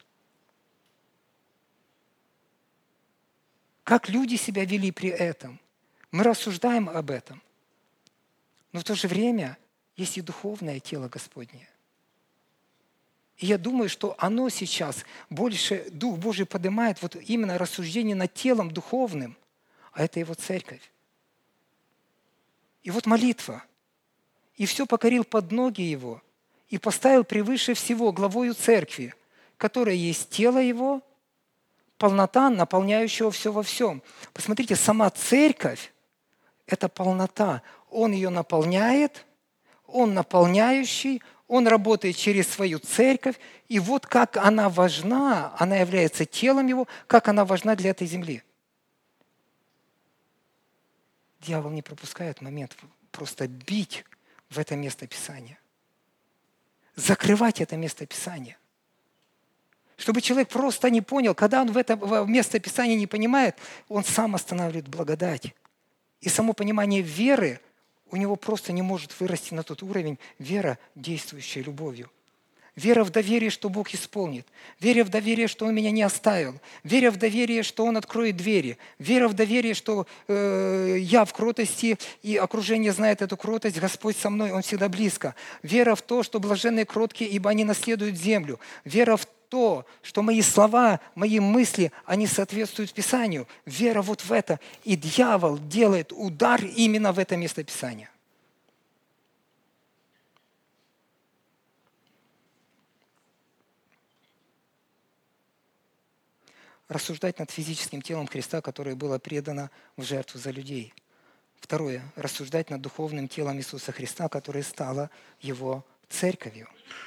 как люди себя вели при этом. Мы рассуждаем об этом. Но в то же время есть и духовное тело Господне. И я думаю, что оно сейчас больше, Дух Божий поднимает вот именно рассуждение над телом духовным, а это Его церковь. И вот молитва. И все покорил под ноги Его, и поставил превыше всего главою церкви, которая есть тело Его, полнота, наполняющего все во всем. Посмотрите, сама церковь – это полнота. Он ее наполняет, Он наполняющий, Он работает через свою церковь. И вот как она важна, она является телом Его, как она важна для этой земли. Дьявол не пропускает момент просто бить в это место Писания. Закрывать это место Писания. Чтобы человек просто не понял, когда он в это место Писания не понимает, он сам останавливает благодать. И само понимание веры у него просто не может вырасти на тот уровень вера, действующая любовью. Вера в доверие, что Бог исполнит. Вера в доверие, что Он меня не оставил. Вера в доверие, что Он откроет двери. Вера в доверие, что я в кротости, и окружение знает эту кротость. Господь со мной, Он всегда близко. Вера в то, что блаженные кроткие, ибо они наследуют землю. Вера в то, что мои слова, мои мысли, они соответствуют Писанию. Вера вот в это. И дьявол делает удар именно в это место Писания. Рассуждать над физическим телом Христа, которое было предано в жертву за людей. Второе. Рассуждать над духовным телом Иисуса Христа, которое стало Его церковью.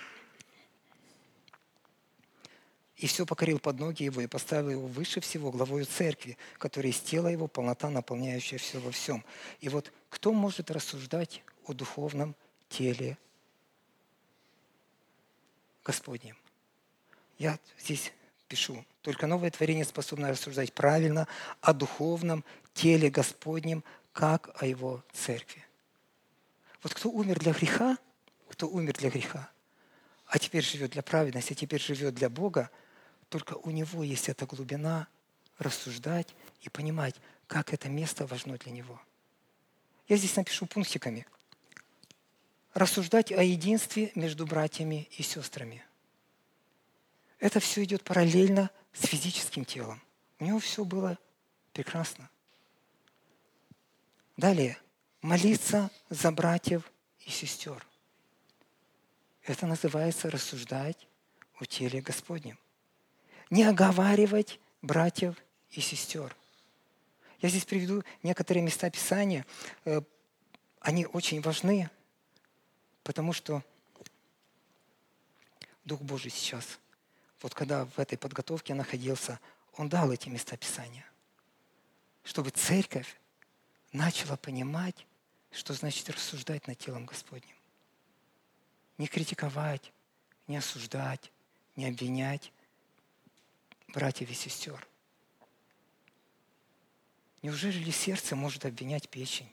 И все покорил под ноги Его и поставил Его выше всего главою церкви, которая из тела Его полнота, наполняющая все во всем. И вот кто может рассуждать о духовном теле Господнем? Я здесь пишу. Только новое творение способно рассуждать правильно о духовном теле Господнем, как о Его церкви. Вот кто умер для греха, а теперь живет для праведности, а теперь живет для Бога, только у него есть эта глубина рассуждать и понимать, как это место важно для него. Я здесь напишу пунктиками. Рассуждать о единстве между братьями и сестрами. Это все идет параллельно с физическим телом. У него все было прекрасно. Далее. Молиться за братьев и сестер. Это называется рассуждать о теле Господнем. Не оговаривать братьев и сестер. Я здесь приведу некоторые места Писания. Они очень важны, потому что Дух Божий сейчас, вот когда в этой подготовке я находился, Он дал эти места Писания, чтобы церковь начала понимать, что значит рассуждать над телом Господним. Не критиковать, не осуждать, не обвинять братьев и сестер. Неужели сердце может обвинять печень?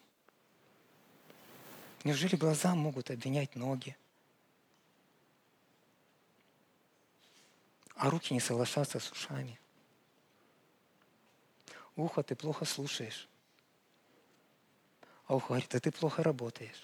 Неужели глаза могут обвинять ноги? А руки не соглашаться с ушами? Ухо, ты плохо слушаешь. А ухо говорит, а ты плохо работаешь.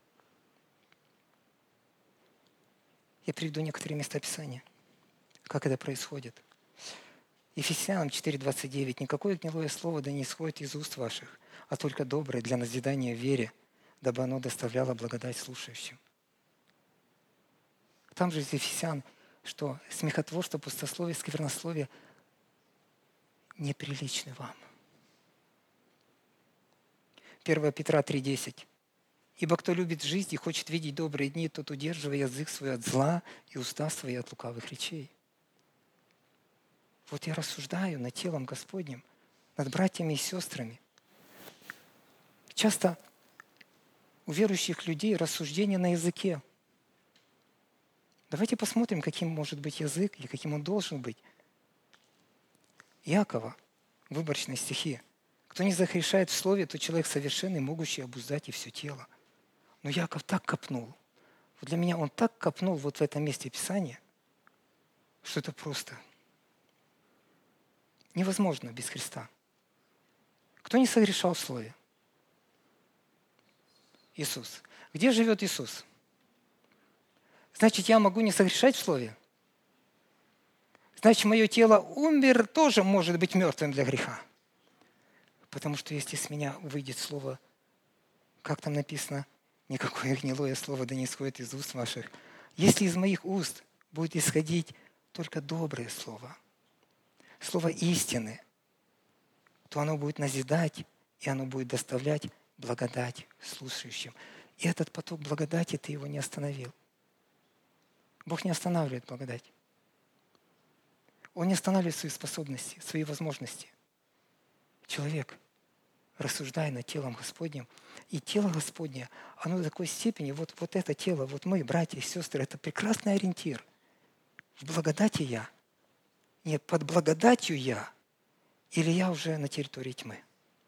Я приведу некоторые места Писания, как это происходит. Ефесянам 4:29. «Никакое гнилое слово да не исходит из уст ваших, а только доброе для назидания в вере, дабы оно доставляло благодать слушающим». Там же из Ефесян, что смехотворство, пустословие, сквернословие неприличны вам. 1 Петра 3:10. «Ибо кто любит жизнь и хочет видеть добрые дни, тот удерживай язык свой от зла и уста свои от лукавых речей». Вот я рассуждаю над телом Господним, над братьями и сестрами. Часто у верующих людей рассуждение на языке. Давайте посмотрим, каким может быть язык и каким он должен быть. Иакова, выборочные стихи. Кто не загрешает в слове, то человек совершенный, могущий обуздать и все тело. Но Иаков так копнул. Вот для меня он так копнул вот в этом месте Писания, что это просто невозможно без Христа. Кто не согрешал в слове? Иисус. Где живет Иисус? Значит, я могу не согрешать в слове? Значит, мое тело умер, тоже может быть мертвым для греха. Потому что если с меня выйдет слово, как там написано, никакое гнилое слово да не исходит из уст ваших. Если из моих уст будет исходить только доброе слово, слово истины, то оно будет назидать, и оно будет доставлять благодать слушающим. И этот поток благодати ты его не остановил. Бог не останавливает благодать. Он не останавливает свои способности, свои возможности. Человек, рассуждая над телом Господним, и тело Господне, оно до такой степени, вот это тело, вот мы, братья и сестры, это прекрасный ориентир. В благодати я. Нет, под благодатью я. Или я уже на территории тьмы.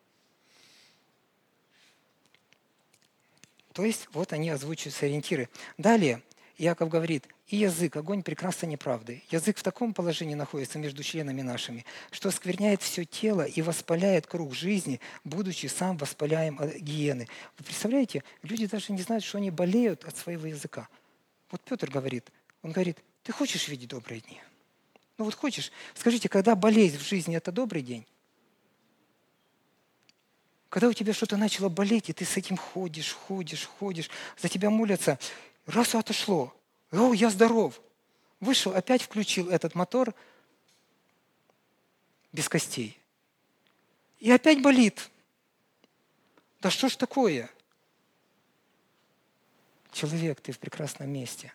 То есть вот они озвучиваются ориентиры. Далее Иаков говорит, и язык, огонь прекрасной неправды. Язык в таком положении находится между членами нашими, что оскверняет все тело и воспаляет круг жизни, будучи сам воспаляем от гиены. Вы представляете, люди даже не знают, что они болеют от своего языка. Вот Петр говорит, он говорит, ты хочешь видеть добрые дни? Ну вот хочешь, скажите, когда болезнь в жизни – это добрый день? Когда у тебя что-то начало болеть, и ты с этим ходишь, за тебя молятся, раз и отошло. О, я здоров. Вышел, опять включил этот мотор без костей. И опять болит. Да что ж такое? Человек, ты в прекрасном месте.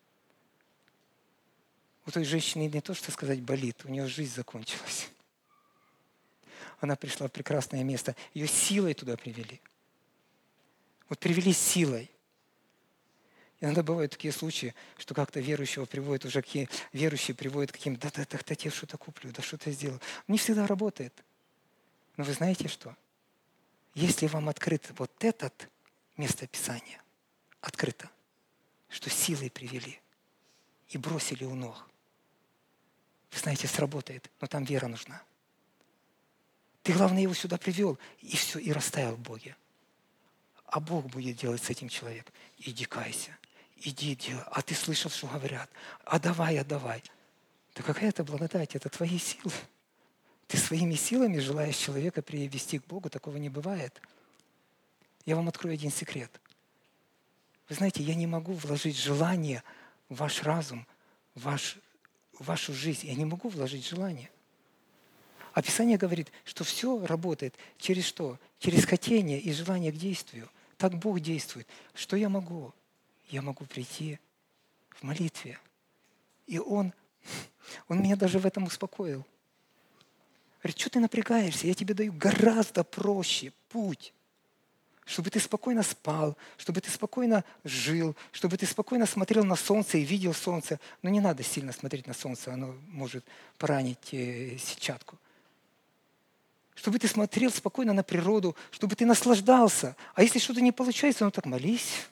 У той женщины не то, что сказать болит, у нее жизнь закончилась. Она пришла в прекрасное место. Ее силой туда привели. Вот привели силой. Иногда бывают такие случаи, что как-то верующего приводят, уже верующие приводят к каким-то, да, я что-то куплю, да что-то сделал. Не всегда работает. Но вы знаете что? Если вам открыт вот этот местописание, открыто, что силой привели и бросили у ног, вы знаете, сработает, но там вера нужна. Ты, главное, его сюда привел, и все, и растаял в Боге. А Бог будет делать с этим человеком. Иди кайся, иди делай. А ты слышал, что говорят. Отдавай. Да какая это благодать, это твои силы. Ты своими силами желаешь человека привести к Богу, такого не бывает. Я вам открою один секрет. Вы знаете, я не могу вложить желание в ваш разум, в вашу жизнь. Я не могу вложить желание. А Писание говорит, что все работает через что? Через хотение и желание к действию. Так Бог действует. Что я могу? Я могу прийти в молитве. И Он меня даже в этом успокоил. Говорит, что ты напрягаешься? Я тебе даю гораздо проще путь, чтобы ты спокойно спал, чтобы ты спокойно жил, чтобы ты спокойно смотрел на солнце и видел солнце. Но не надо сильно смотреть на солнце, оно может поранить сетчатку. Чтобы ты смотрел спокойно на природу, чтобы ты наслаждался. А если что-то не получается, ну так молись.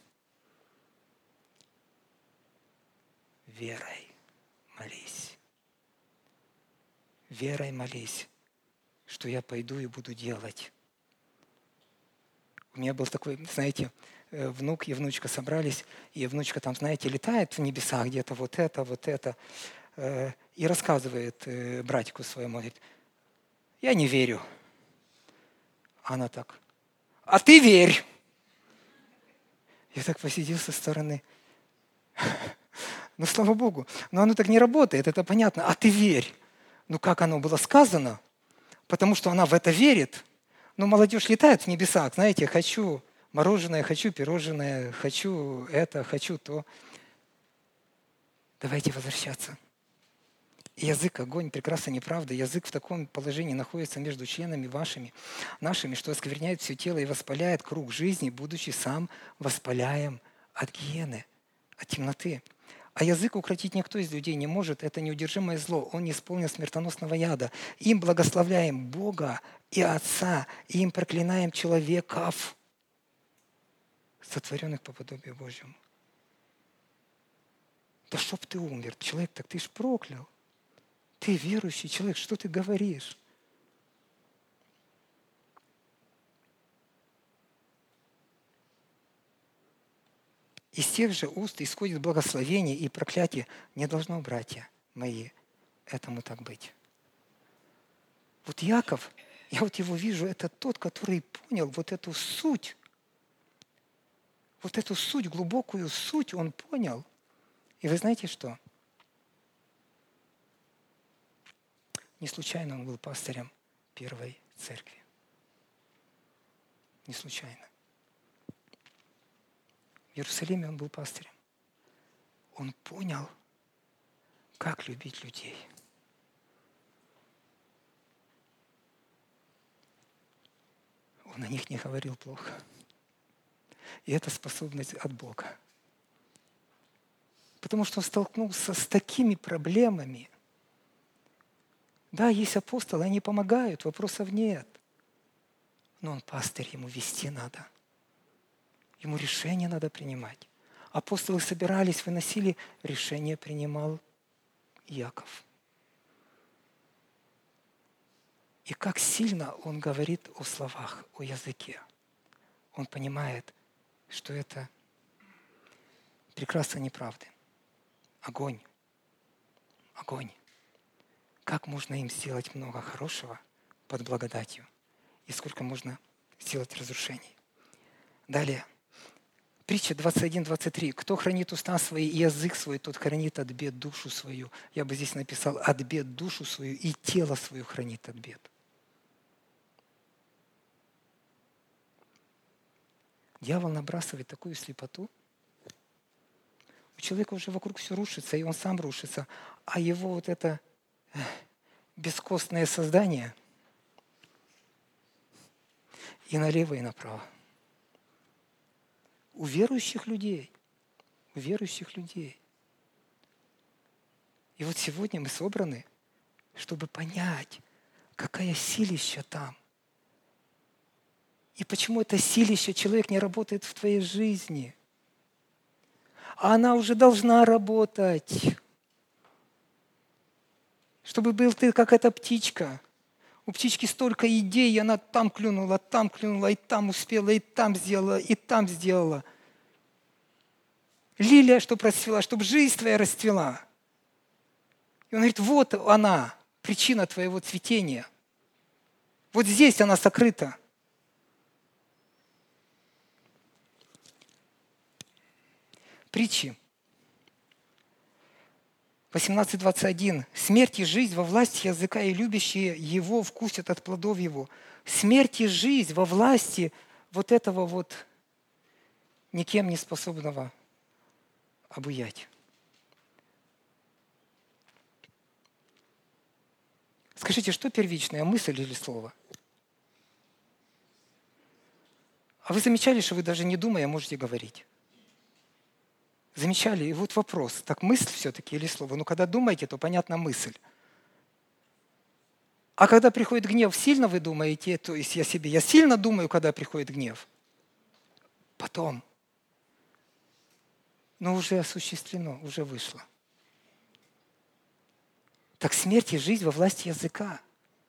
Верой молись. Верой молись, что я пойду и буду делать. У меня был такой, знаете, внук и внучка собрались, и внучка там, знаете, летает в небесах где-то, вот это, и рассказывает братику своему, говорит, я не верю. Она так, а ты верь. Я так посидел со стороны. Ну, слава Богу. Но оно так не работает, это понятно. А ты верь. Ну, как оно было сказано? Потому что она в это верит. Ну, молодежь летает в небесах, знаете, хочу мороженое, хочу пирожное, хочу это, хочу то. Давайте возвращаться. Язык, огонь, прекрасная неправда. Язык в таком положении находится между членами вашими, нашими, что оскверняет все тело и воспаляет круг жизни, будучи сам воспаляем от гиены, от темноты. А язык укротить никто из людей не может. Это неудержимое зло. Он не исполнил смертоносного яда. Им благословляем Бога и Отца, и им проклинаем человеков, сотворенных по подобию Божьему. Да чтоб ты умер, человек, так ты ж проклял. Ты верующий человек, что ты говоришь? Из тех же уст исходит благословение и проклятие. Не должно, братья мои, этому так быть. Вот Яков, я вот его вижу, это тот, который понял вот эту суть, глубокую суть он понял. И вы знаете что? Не случайно он был пастырем первой церкви. Не случайно. В Иерусалиме он был пастырем. Он понял, как любить людей. Он о них не говорил плохо. И это способность от Бога. Потому что он столкнулся с такими проблемами. Да, есть апостолы, они помогают, вопросов нет. Но он пастырь, ему вести надо. Ему решение надо принимать. Апостолы собирались, выносили, решение принимал Яков. И как сильно он говорит о словах, о языке. Он понимает, что это прекрасно неправды. Огонь. Огонь. Как можно им сделать много хорошего под благодатью? И сколько можно сделать разрушений? Далее. Притча 21-23. Кто хранит уста свои и язык свой, тот хранит от бед душу свою. Я бы здесь написал, от бед душу свою и тело свое хранит от бед. Дьявол набрасывает такую слепоту. У человека уже вокруг все рушится, и он сам рушится. А его вот это бескостное создание и налево, и направо. У верующих людей. И вот сегодня мы собраны, чтобы понять, какая силища там. И почему это силище человек не работает в твоей жизни. А она уже должна работать. Чтобы был ты, как эта птичка. У птички столько идей, и она там клюнула, и там успела, и там сделала. Лилия, чтобы расцвела, чтобы жизнь твоя расцвела. И он говорит, вот она, причина твоего цветения. Вот здесь она сокрыта. Притчи 18:21. Смерть и жизнь во власти языка, и любящие его вкусят от плодов его. Смерть и жизнь во власти вот этого вот никем не способного обуять. Скажите, что первичное, мысль или слово? А вы замечали, что вы даже не думая можете говорить? Замечали? И вот вопрос. Так мысль все-таки или слово? Ну, когда думаете, то понятна мысль. А когда приходит гнев, сильно вы думаете? То есть я сильно думаю, когда приходит гнев? Потом. Но уже осуществлено, уже вышло. Так смерть и жизнь во власти языка.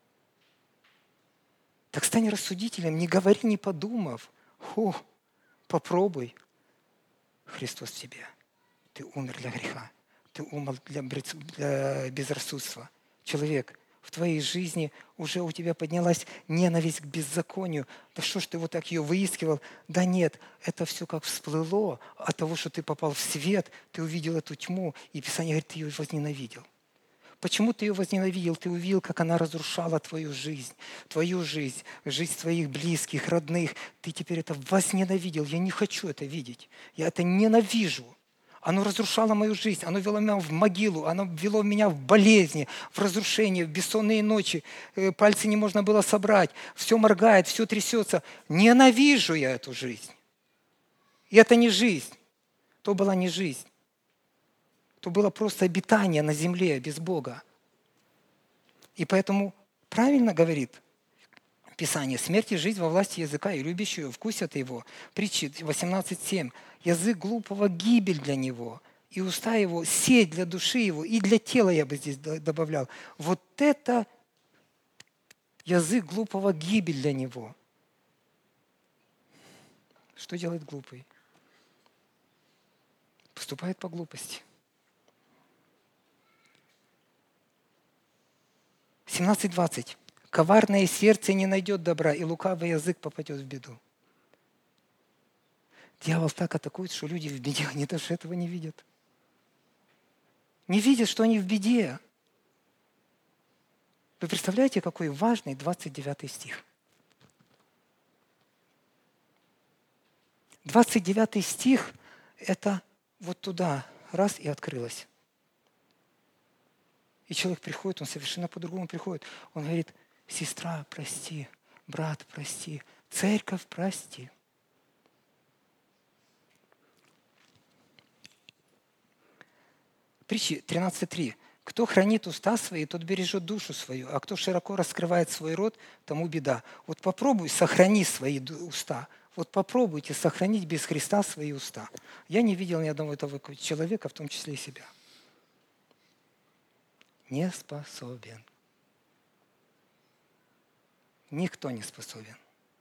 Так стань рассудителем, не говори, не подумав. Попробуй. Христос в тебе. Ты умер для греха. Ты умер для безрассудства. Человек, в твоей жизни уже у тебя поднялась ненависть к беззаконию. Да что ж ты вот так ее выискивал? Да нет, это все как всплыло от того, что ты попал в свет, ты увидел эту тьму, и Писание говорит, ты ее возненавидел. Почему ты ее возненавидел? Ты увидел, как она разрушала твою жизнь, жизнь твоих близких, родных. Ты теперь это возненавидел. Я не хочу это видеть. Я это ненавижу. Оно разрушало мою жизнь, оно вело меня в могилу, оно вело меня в болезни, в разрушение, в бессонные ночи. Пальцы не можно было собрать, все моргает, все трясется. Ненавижу я эту жизнь. И это не жизнь. То была не жизнь. то было просто обитание на земле без Бога. И поэтому правильно говорит Писание: смерть и жизнь во власти языка, и любящие его вкусят его. Притчи 18:7. Язык глупого — гибель для него, и уста его — сеть для души его, и для тела я бы здесь добавлял. Вот это язык глупого — гибель для него. Что делает глупый? Поступает по глупости. 17:20. Коварное сердце не найдет добра, и лукавый язык попадет в беду. Дьявол так атакует, что люди в беде, они даже этого не видят. Не видят, что они в беде. Вы представляете, какой важный 29 стих? 29 стих – это вот туда, раз и открылось. И человек приходит, он совершенно по-другому приходит. Он говорит: сестра, прости, брат, прости, церковь, прости. Притчи 13:3. Кто хранит уста свои, тот бережет душу свою, а кто широко раскрывает свой рот, тому беда. Вот попробуй, сохрани свои уста. Вот попробуйте сохранить без Христа свои уста. Я не видел ни одного этого человека, в том числе и себя. Не способен. Никто не способен.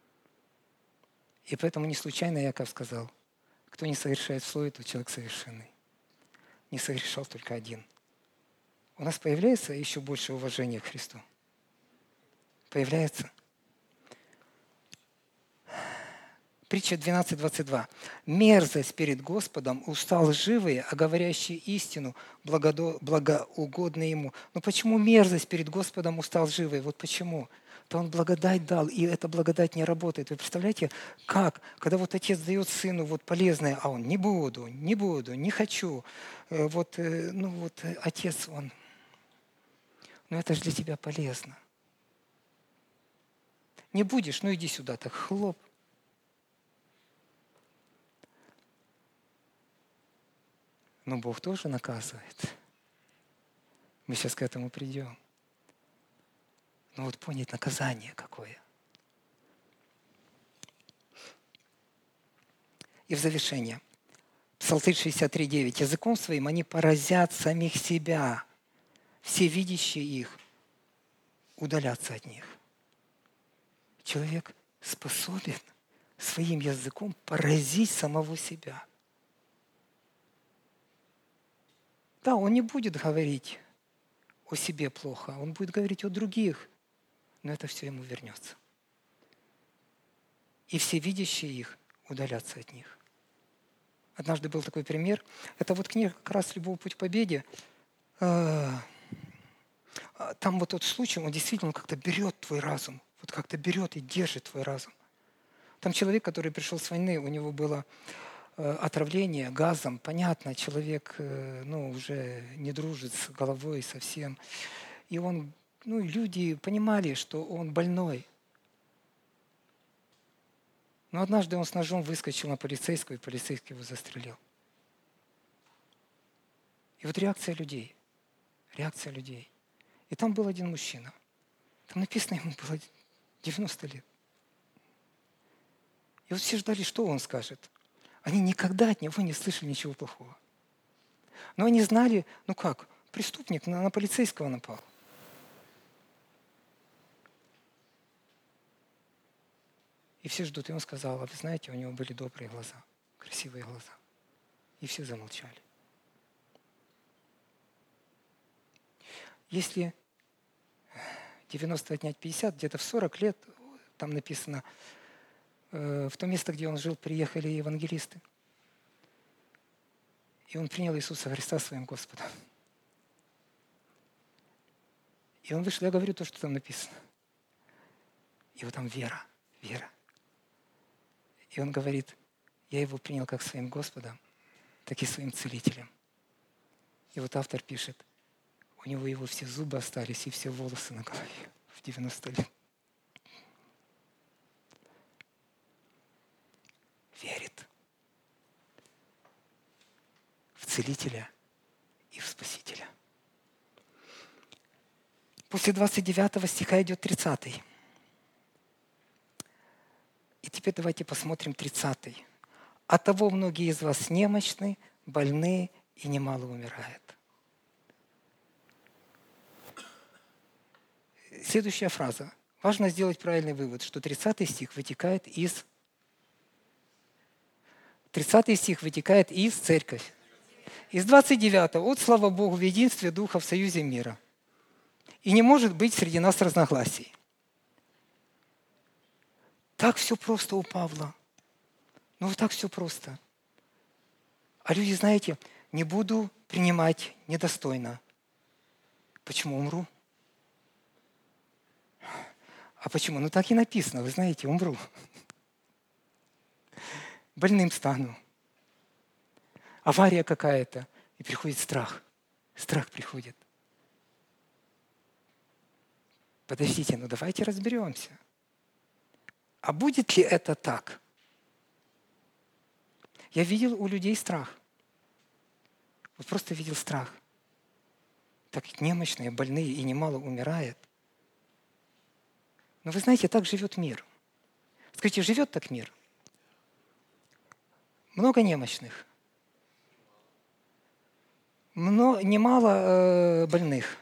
И поэтому не случайно Яков сказал: кто не совершает в слове, тот человек совершенный. Не совершал только один. У нас появляется еще больше уважения к Христу? Появляется. Притча 12:22. Мерзость перед Господом уста лживые, а говорящие истину благоугодны Ему. Но почему мерзость перед Господом уста лживые? Вот почему. То Он благодать дал, и эта благодать не работает. Вы представляете, как, когда вот отец дает сыну вот полезное, а он: не буду, не хочу. Отец, он, это же для тебя полезно. Не будешь, иди сюда, так хлоп. Но Бог тоже наказывает. Мы сейчас к этому придем. Но вот понять наказание какое. И в завершение. Псалтырь 63:9. Языком своим они поразят самих себя. Все видящие их удалятся от них. Человек способен своим языком поразить самого себя. Да, он не будет говорить о себе плохо, он будет говорить о других, но это все ему вернется. И все видящие их удалятся от них. Однажды был такой пример. Это вот книга как раз «Любовь, путь к победе». Там вот тот случай, он действительно как-то берет твой разум, вот как-то берет и держит твой разум. Там человек, который пришел с войны, у него было отравление газом. Понятно, человек уже не дружит с головой совсем. И люди понимали, что он больной. Но однажды он с ножом выскочил на полицейского, и полицейский его застрелил. И вот реакция людей. И там был один мужчина. Там написано, ему было 90 лет. И вот все ждали, что он скажет. Они никогда от него не слышали ничего плохого. Но они знали, преступник на полицейского напал. И все ждут. И он сказал: а вы знаете, у него были добрые глаза, красивые глаза. И все замолчали. Если 90 отнять 50, где-то в 40 лет, там написано, в то место, где он жил, приехали евангелисты. И он принял Иисуса Христа своим Господом. И он вышел, я говорю то, что там написано. И вот там вера. И он говорит: я его принял как своим Господом, так и своим целителем. И вот автор пишет: у него его все зубы остались и все волосы на голове в 90 лет. Верит в целителя и Спасителя. После 29 стиха идет 30. И теперь давайте посмотрим 30. «Оттого многие из вас немощны, больны и немало умирает». Следующая фраза. Важно сделать правильный вывод, что 30 стих вытекает из... 30 стих вытекает из церковь. Из 29. «От, слава Богу, в единстве Духа в союзе мира. И не может быть среди нас разногласий». Так все просто у Павла. Ну, вот так все просто. А люди, знаете, не буду принимать недостойно. Почему умру? А почему? Ну, так и написано, вы знаете, умру. Больным стану. Авария какая-то. И приходит страх. Страх приходит. Подождите, ну давайте разберемся. А будет ли это так? Я видел у людей страх. Вот просто видел страх. Так немощные, больные и немало умирает. Но вы знаете, так живет мир. Скажите, живет так мир? Много немощных. Немало больных.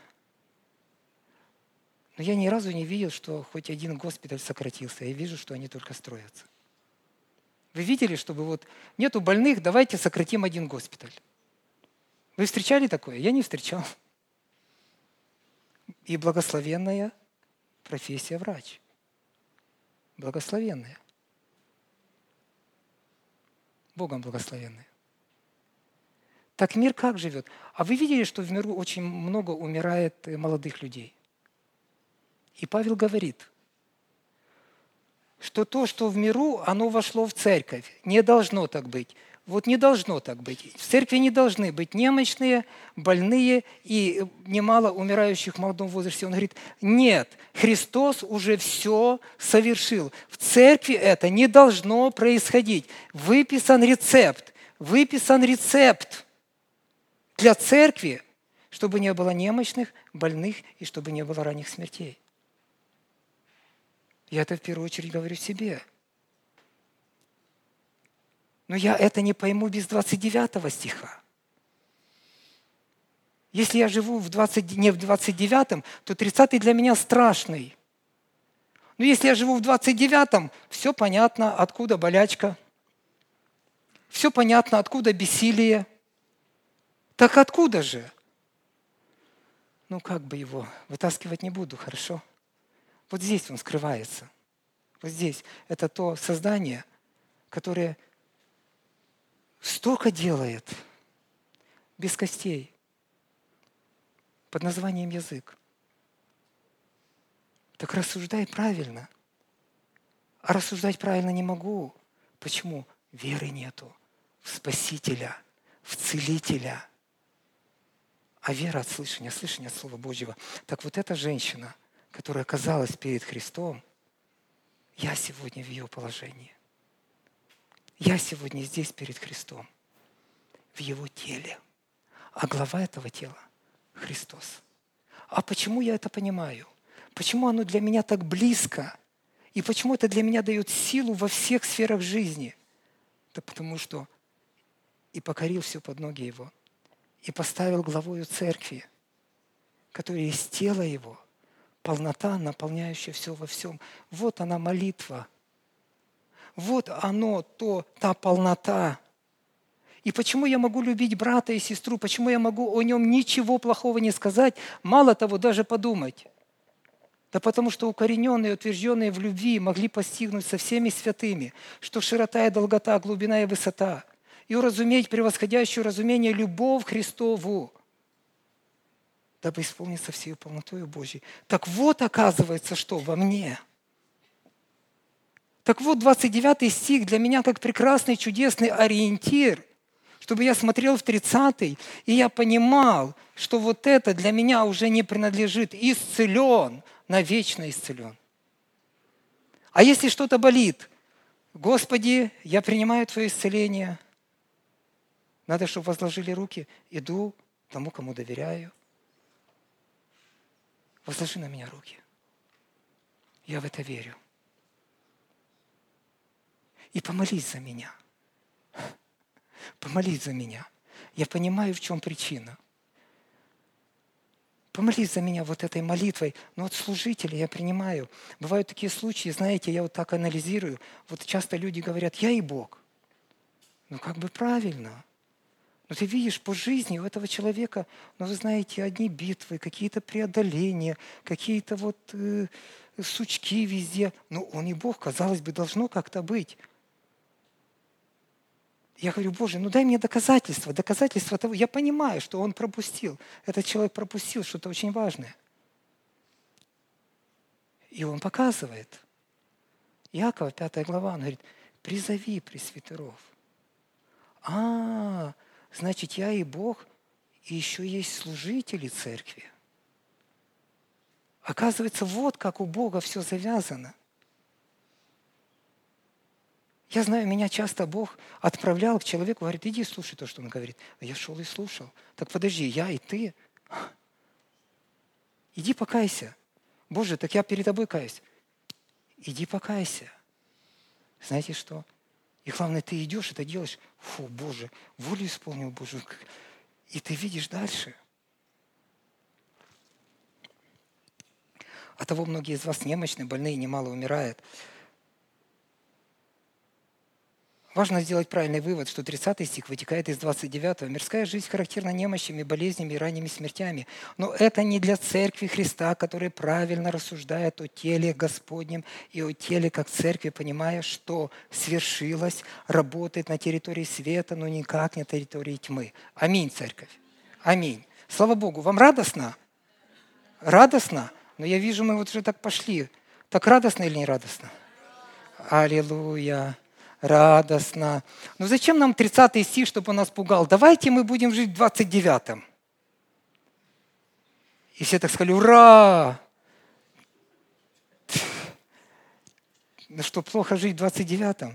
Но я ни разу не видел, что хоть один госпиталь сократился. Я вижу, что они только строятся. Вы видели, чтобы вот нету больных, давайте сократим один госпиталь. Вы встречали такое? Я не встречал. И благословенная профессия врач. Благословенная. Богом благословенная. Так мир как живет? А вы видели, что в миру очень много умирает молодых людей? И Павел говорит, что то, что в миру, оно вошло в церковь. Не должно так быть. Вот не должно так быть. В церкви не должны быть немощные, больные и немало умирающих в молодом возрасте. Он говорит, нет, Христос уже все совершил. В церкви это не должно происходить. Выписан рецепт для церкви, чтобы не было немощных, больных и чтобы не было ранних смертей. Я это в первую очередь говорю себе. Но я это не пойму без 29 стиха. Если я живу не в 29, то 30 для меня страшный. Но если я живу в 29, все понятно, откуда болячка. Все понятно, откуда бессилие. Так откуда же? Ну, как бы его вытаскивать не буду, хорошо? Вот здесь он скрывается. Вот здесь. Это то создание, которое столько делает без костей под названием язык. Так рассуждай правильно. А рассуждать правильно не могу. Почему? Веры нету в Спасителя, в Целителя. А вера от слышания, слышание от Слова Божьего. Так вот эта женщина, которая оказалась перед Христом, я сегодня в ее положении. Я сегодня здесь перед Христом, в Его теле. А глава этого тела – Христос. А почему я это понимаю? Почему оно для меня так близко? И почему это для меня дает силу во всех сферах жизни? Да потому что и покорил все под ноги Его, и поставил главою церкви, которая из тела Его, полнота, наполняющая все во всем. Вот она молитва. Вот оно, та полнота. И почему я могу любить брата и сестру? Почему я могу о нем ничего плохого не сказать? Мало того, даже подумать. Да потому что укорененные, утвержденные в любви могли постигнуть со всеми святыми, что широта и долгота, глубина и высота, и уразуметь превосходящую разумение любовь Христову, дабы исполниться всей полнотою Божьей. Так вот, оказывается, что во мне. Так вот, 29 стих для меня как прекрасный, чудесный ориентир, чтобы я смотрел в 30 и я понимал, что вот это для меня уже не принадлежит. Исцелен, навечно исцелен. А если что-то болит, Господи, я принимаю Твое исцеление. Надо, чтобы возложили руки. Иду тому, кому доверяю. Возложи на меня руки. Я в это верю. И помолись за меня. Помолись за меня. Я понимаю, в чем причина. Помолись за меня вот этой молитвой. Но от служителя я принимаю. Бывают такие случаи, знаете, я вот так анализирую. Вот часто люди говорят, я и Бог. Ну как бы правильно. Но ты видишь по жизни у этого человека, ну вы знаете, одни битвы, какие-то преодоления, какие-то вот сучки везде. Ну он и Бог, казалось бы, должно как-то быть. Я говорю, Боже, ну дай мне доказательства, доказательства того. Я понимаю, что он пропустил. Этот человек пропустил что-то очень важное. И он показывает. Иакова, 5 глава, он говорит, призови пресвитеров. Значит, я и Бог, и еще есть служители церкви. Оказывается, вот как у Бога все завязано. Я знаю, меня часто Бог отправлял к человеку, говорит, иди слушай то, что он говорит. А я шел и слушал. Так подожди, я и ты. Иди покайся. Боже, так я перед тобой каюсь. Иди покайся. Знаете что? И главное, ты идешь, это делаешь. Фу, Боже, волю исполнил Божию. И ты видишь дальше. Оттого многие из вас немощны, больные, немало умирают. Важно сделать правильный вывод, что 30 стих вытекает из 29. Мирская жизнь характерна немощами, болезнями и ранними смертями. Но это не для церкви Христа, которая правильно рассуждает о теле Господнем и о теле как церкви, понимая, что свершилось, работает на территории света, но никак не на территории тьмы. Аминь, церковь. Аминь. Слава Богу. Вам радостно? Радостно? Но я вижу, мы вот уже так пошли. Так радостно или не радостно? Аллилуйя. Радостно. Но зачем нам 30 стих, чтобы он нас пугал? Давайте мы будем жить в 29-м. И все так сказали, ура! Ну что, плохо жить в 29-м?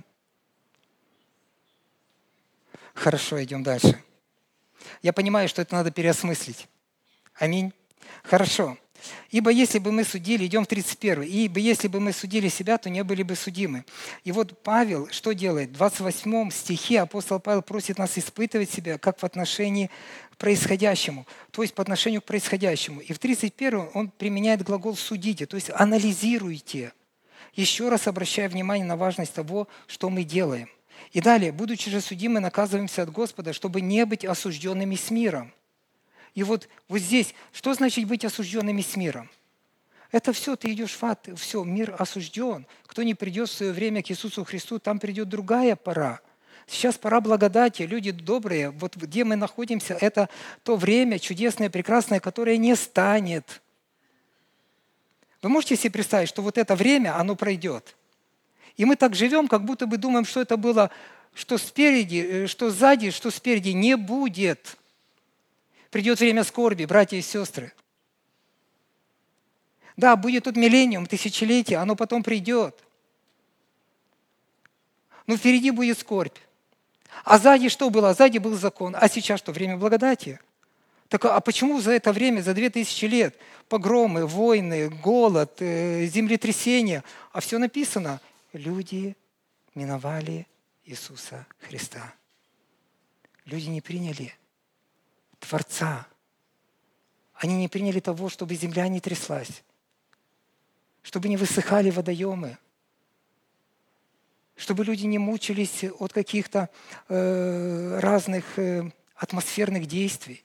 Хорошо, идем дальше. Я понимаю, что это надо переосмыслить. Аминь. Хорошо. Ибо если бы мы судили, идем в 31, ибо если бы мы судили себя, то не были бы судимы. И вот Павел что делает? В 28 стихе апостол Павел просит нас испытывать себя как в отношении к происходящему, то есть по отношению к происходящему. И в 31 он применяет глагол «судите», то есть анализируйте, еще раз обращая внимание на важность того, что мы делаем. И далее, будучи же судимы, наказываемся от Господа, чтобы не быть осужденными с миром. И вот здесь, что значит быть осужденными с миром? Это все, ты идешь в ад, все, мир осужден. Кто не придет в свое время к Иисусу Христу, там придет другая пора. Сейчас пора благодати, люди добрые. Вот где мы находимся, это то время чудесное, прекрасное, которое не станет. Вы можете себе представить, что вот это время, оно пройдет? И мы так живем, как будто бы думаем, что это было, что спереди, что сзади, что спереди не будет. Придет время скорби, братья и сестры. Да, будет тут миллениум, тысячелетие, оно потом придет. Но впереди будет скорбь. А сзади что было? Сзади был закон. А сейчас что? Время благодати. Так а почему за это время, за 2000 лет, погромы, войны, голод, землетрясения, а все написано? Люди миновали Иисуса Христа. Люди не приняли Творца. Они не приняли того, чтобы земля не тряслась, чтобы не высыхали водоемы, чтобы люди не мучились от каких-то разных атмосферных действий.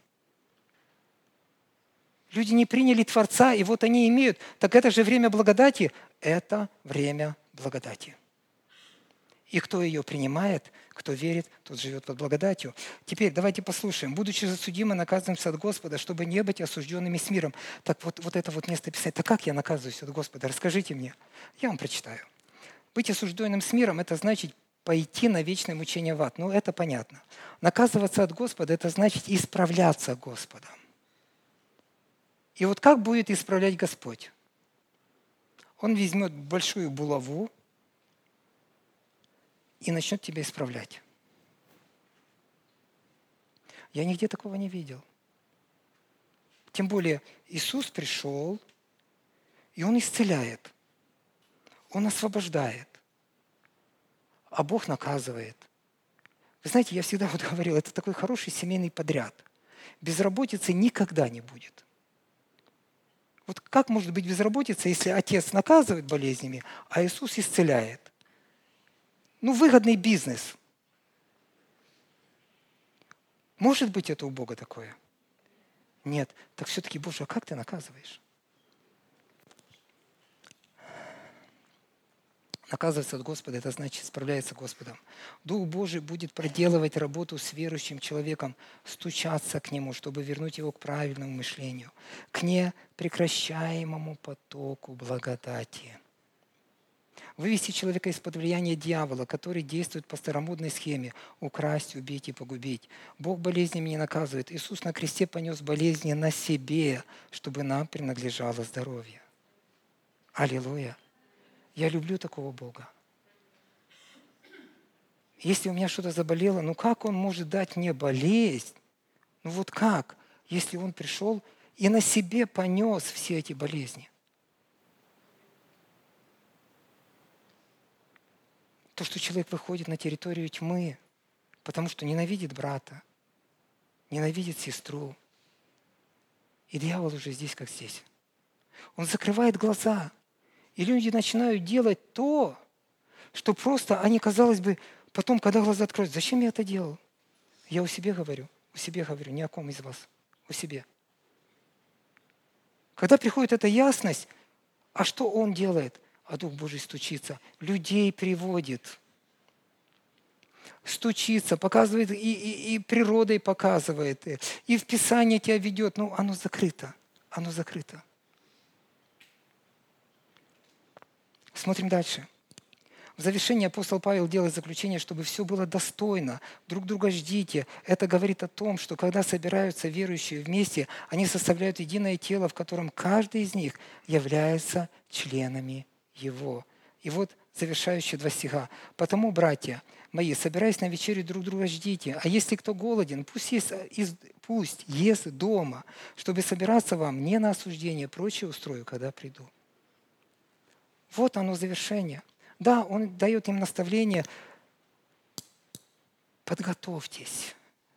Люди не приняли Творца, и вот они имеют. Так это же время благодати. Это время благодати. И кто ее принимает, кто верит, тот живет под благодатью. Теперь давайте послушаем. «Будучи засудимы, наказываемся от Господа, чтобы не быть осужденными с миром». Так вот это вот место писать. Так как я наказываюсь от Господа? Расскажите мне. Я вам прочитаю. Быть осужденным с миром – это значит пойти на вечное мучение в ад. Ну, это понятно. Наказываться от Господа – это значит исправляться Господом. И вот как будет исправлять Господь? Он возьмет большую булаву и начнет тебя исправлять. Я нигде такого не видел. Тем более Иисус пришел, и Он исцеляет, Он освобождает, а Бог наказывает. Вы знаете, я всегда вот говорил, это такой хороший семейный подряд. Безработицы никогда не будет. Вот как может быть безработица, если Отец наказывает болезнями, а Иисус исцеляет? Выгодный бизнес. Может быть это у Бога такое? Нет. Так все-таки, Боже, а как ты наказываешь? Наказываться от Господа, это значит справляется с Господом. Дух Божий будет проделывать работу с верующим человеком, стучаться к нему, чтобы вернуть его к правильному мышлению, к непрекращаемому потоку благодати. Вывести человека из-под влияния дьявола, который действует по старомодной схеме украсть, убить и погубить. Бог болезнями не наказывает. Иисус на кресте понес болезни на себе, чтобы нам принадлежало здоровье. Аллилуйя! Я люблю такого Бога. Если у меня что-то заболело, как Он может дать мне болезнь? Как, если Он пришел и на себе понес все эти болезни? То, что человек выходит на территорию тьмы, потому что ненавидит брата, ненавидит сестру. И дьявол уже здесь, как здесь. Он закрывает глаза. И люди начинают делать то, что просто они, казалось бы, потом, когда глаза откроют, зачем я это делал? Я о себе говорю, ни о ком из вас, о себе. Когда приходит эта ясность, а что Он делает? А Дух Божий стучится, людей приводит. Стучится, показывает, и природой показывает, и в Писании тебя ведет. Оно закрыто, оно закрыто. Смотрим дальше. В завершении апостол Павел делает заключение, чтобы все было достойно. Друг друга ждите. Это говорит о том, что когда собираются верующие вместе, они составляют единое тело, в котором каждый из них является членами его. И вот завершающие 2 стиха. «Потому, братья мои, собираясь на вечерю, друг друга ждите. А если кто голоден, пусть ест дома, чтобы собираться вам не на осуждение, прочее устрою, когда приду». Вот оно завершение. Да, Он дает им наставление. Подготовьтесь.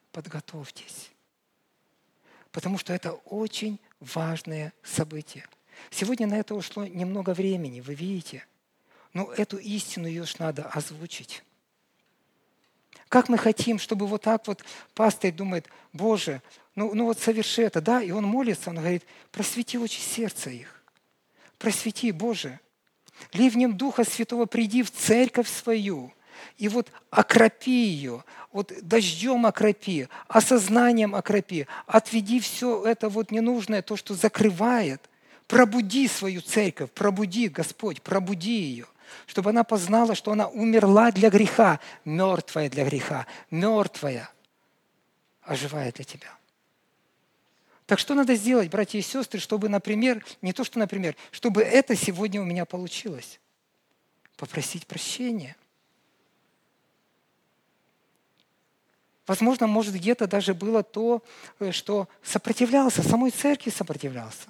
Потому что это очень важное событие. Сегодня на это ушло немного времени, вы видите. Но эту истину ее ж надо озвучить. Как мы хотим, чтобы вот так вот пастырь думает, Боже, соверши это, да, и он молится, он говорит, просвети очи сердца их. Просвети, Боже. Ливнем Духа Святого приди в церковь свою и окропи ее, дождем окропи, осознанием окропи, отведи все это ненужное, то, что закрывает, пробуди свою церковь, пробуди, Господь, пробуди ее, чтобы она познала, что она умерла для греха, мертвая для греха, мертвая, оживая для Тебя. Так что надо сделать, братья и сестры, чтобы, чтобы это сегодня у меня получилось? Попросить прощения. Возможно, может, где-то даже было то, что сопротивлялся, самой церкви сопротивлялся.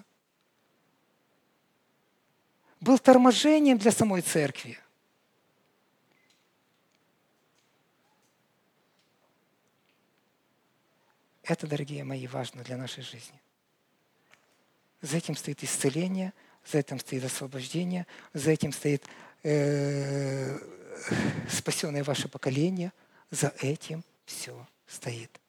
Был торможением для самой церкви. Это, дорогие мои, важно для нашей жизни. За этим стоит исцеление, за этим стоит освобождение, за этим стоит спасенное ваше поколение. За этим все стоит.